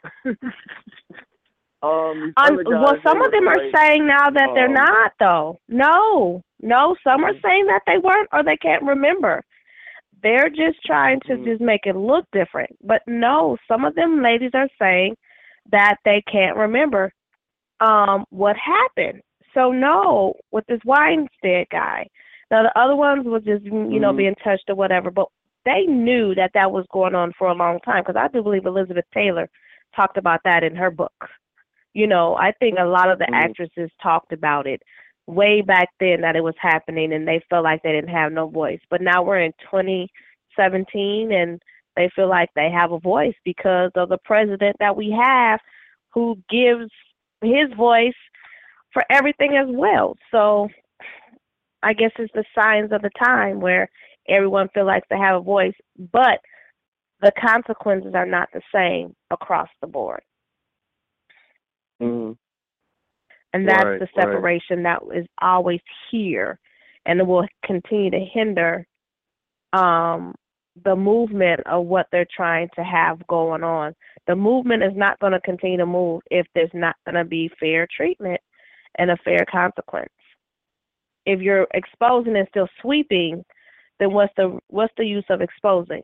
Um, um, well, some of them are like, saying now that um, they're not, though. No, no, some mm-hmm. are saying that they weren't or they can't remember. They're just trying to mm-hmm. just make it look different. But no, some of them ladies are saying that they can't remember um, what happened. So no, with this Weinstein guy. Now the other ones were just, you mm-hmm. know, being touched or whatever. But they knew that that was going on for a long time, because I do believe Elizabeth Taylor talked about that in her book. You know, I think a lot of the mm-hmm. actresses talked about it way back then, that it was happening, and they felt like they didn't have no voice. But now we're in twenty seventeen, and they feel like they have a voice because of the president that we have, who gives his voice for everything as well. So I guess it's the signs of the time where everyone feels like they have a voice, but the consequences are not the same across the board. Mm-hmm. And that's right, the separation right. that is always here, and it will continue to hinder um, the movement of what they're trying to have going on. The movement is not going to continue to move if there's not going to be fair treatment and a fair consequence. If you're exposing and still sweeping, then what's the what's the use of exposing?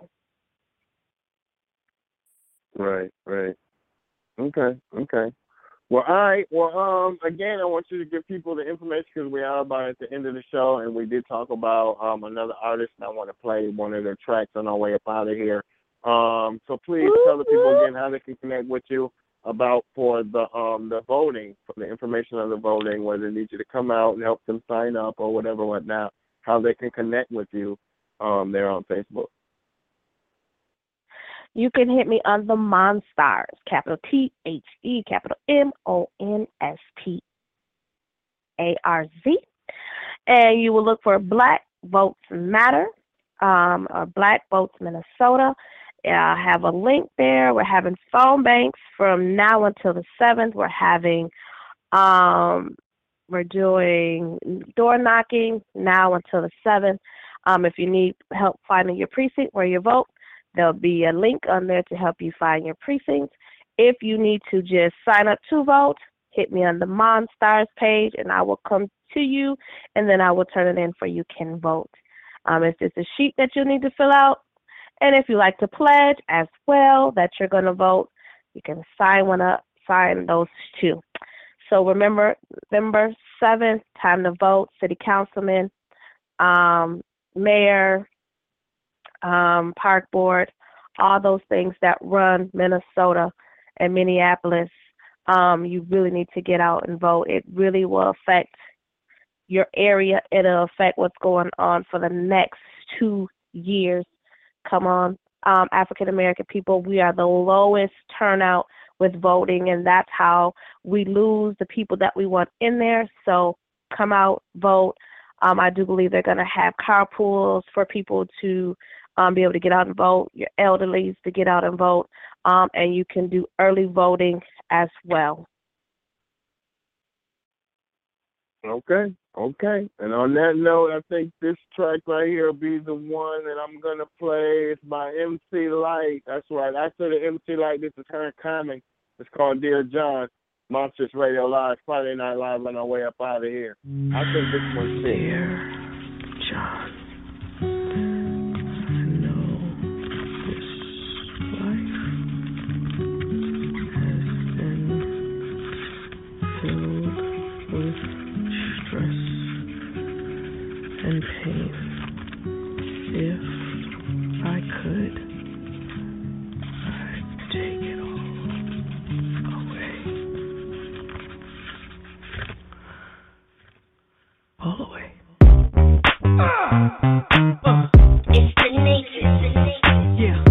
Right, right. Okay, okay. Well, all right. Well, um, again, I want you to give people the information because we are about at the end of the show, and we did talk about um, another artist, and I want to play one of their tracks on our way up out of here. Um, so please Woo-hoo. tell the people again how they can connect with you about for the um the voting, for the information on the voting, whether they need you to come out and help them sign up or whatever, whatnot, how they can connect with you um there on Facebook. You can hit me on the Monstars, capital T H E, capital M O N S T A R Z. And you will look for Black Votes Matter, um, or Black Votes Minnesota. I have a link there. We're having phone banks from now until the seventh. We're having, um, we're doing door knocking now until the seventh. Um, if you need help finding your precinct where you vote, there'll be a link on there to help you find your precinct. If you need to just sign up to vote, hit me on the Monstars page, and I will come to you, and then I will turn it in for you can vote. Um, it's just a sheet that you need to fill out. And if you like to pledge as well that you're going to vote, you can sign one up, sign those two. So remember, November seventh, time to vote, city councilman, um, mayor, um, park board, all those things that run Minnesota and Minneapolis. Um, you really need to get out and vote. It really will affect your area. It'll affect what's going on for the next two years. Come on, um, African-American people, we are the lowest turnout with voting, and that's how we lose the people that we want in there. So come out, vote. Um, I do believe they're going to have carpools for people to um, be able to get out and vote, your elderlies to get out and vote, um, and you can do early voting as well. Okay, okay. And on that note, I think this track right here will be the one that I'm going to play. It's by M C Lyte. That's right. After the M C Lyte, this is her coming. It's called Dear John. Monsters Radio Live, Friday Night Live on our way up out of here. I think this one's sick. Dear John, I know this life has been filled with stress and pain. If I could, I'd take it all away. All away. Uh, uh, it's the Nathan. Yeah.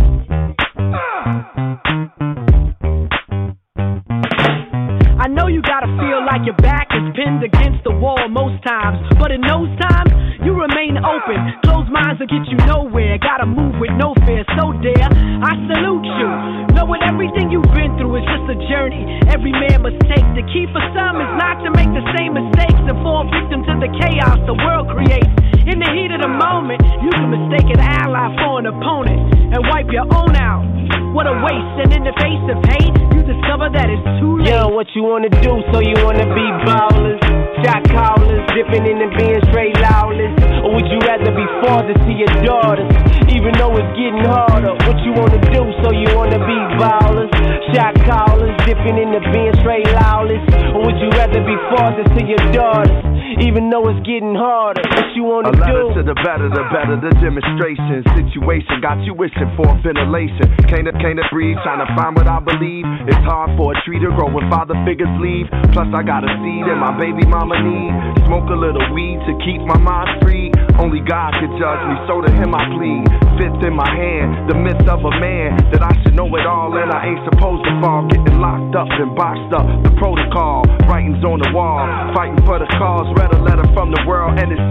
I know you gotta feel like your back is pinned against the wall most times, but in those times, you remain open. Closed minds will get you nowhere. Gotta move with no fear, so dare I salute you. Knowing everything you've been through is just a journey every man must take. The key for some is not to make the same mistakes and fall victim to the chaos the world creates. In the heat of the moment, you can mistake an ally for an opponent and wipe your own out. What a waste, and in the face of hate, you discover that it's too late. Yo, what you wanna do, so you wanna be ballers, shot callers, dipping in and being straight lawless? Or would you rather be fathers to your daughters, even though it's getting harder? What you wanna do, so you wanna be ballers, shot callers, dipping in and being straight lawless? Or would you rather be fathers to your daughters, even though it's getting harder? What you wanna do? A letter do? to the better, the better, the demonstration. Situation got you wishing for ventilation. Can't Can't breathe, trying to find what I believe. It's hard for a tree to grow when father figures leave. Plus I got a seed and my baby mama need. Smoke a little weed to keep my mind free. Only God could judge me, so to him I plead. Fifth in my hand, the myth of a man, that I should know it all and I ain't supposed to fall. Getting locked up and boxed up, the protocol. Writings on the wall, fighting for the cause. Read a letter from the world and it said, yeah,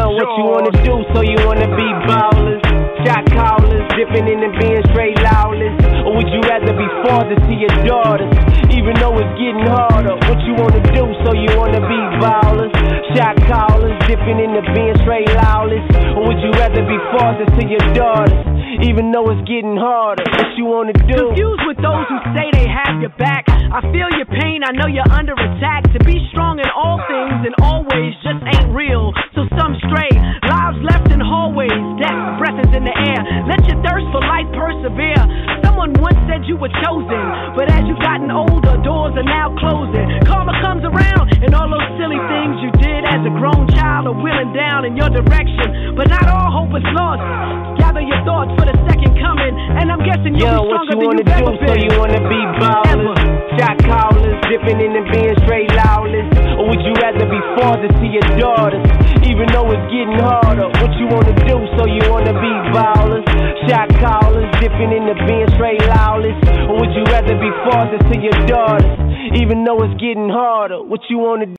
Yo, what you wanna do? So you wanna be ballers, shot callers, dipping in the being straight lawless? Or would you rather be fathers to your daughters, even though it's getting harder? What you wanna do? So you wanna be ballers, shot callers, dipping in the being straight lawless? Or would you rather be fathers to your daughters, even though it's getting harder? What you wanna do? Confused with those who say they have your back. I feel your pain, I know you're under attack. To be strong in all things and always just ain't real. So some stray, lives left in hallways, death, breath is in the air. Let your thirst for life persevere. Someone once said you were chosen, but as you've gotten older, doors are now closing. Karma comes around, and all those silly things you did as a grown child are wheeling down in your direction. But not all hope is lost. Gather your thoughts for the second coming, and I'm guessing you'll Yo, be stronger what you than wanna you've do? ever been. So you wanna be ballers, shot callers, dipping in and being straight lawless? Or would you rather be fathers to your daughters, even though it's getting harder? What you wanna do? So you wanna be ballers, shot callers, dipping in and being straight lawless? Or would you rather be fathers to your daughters, even though it's getting harder? What you wanna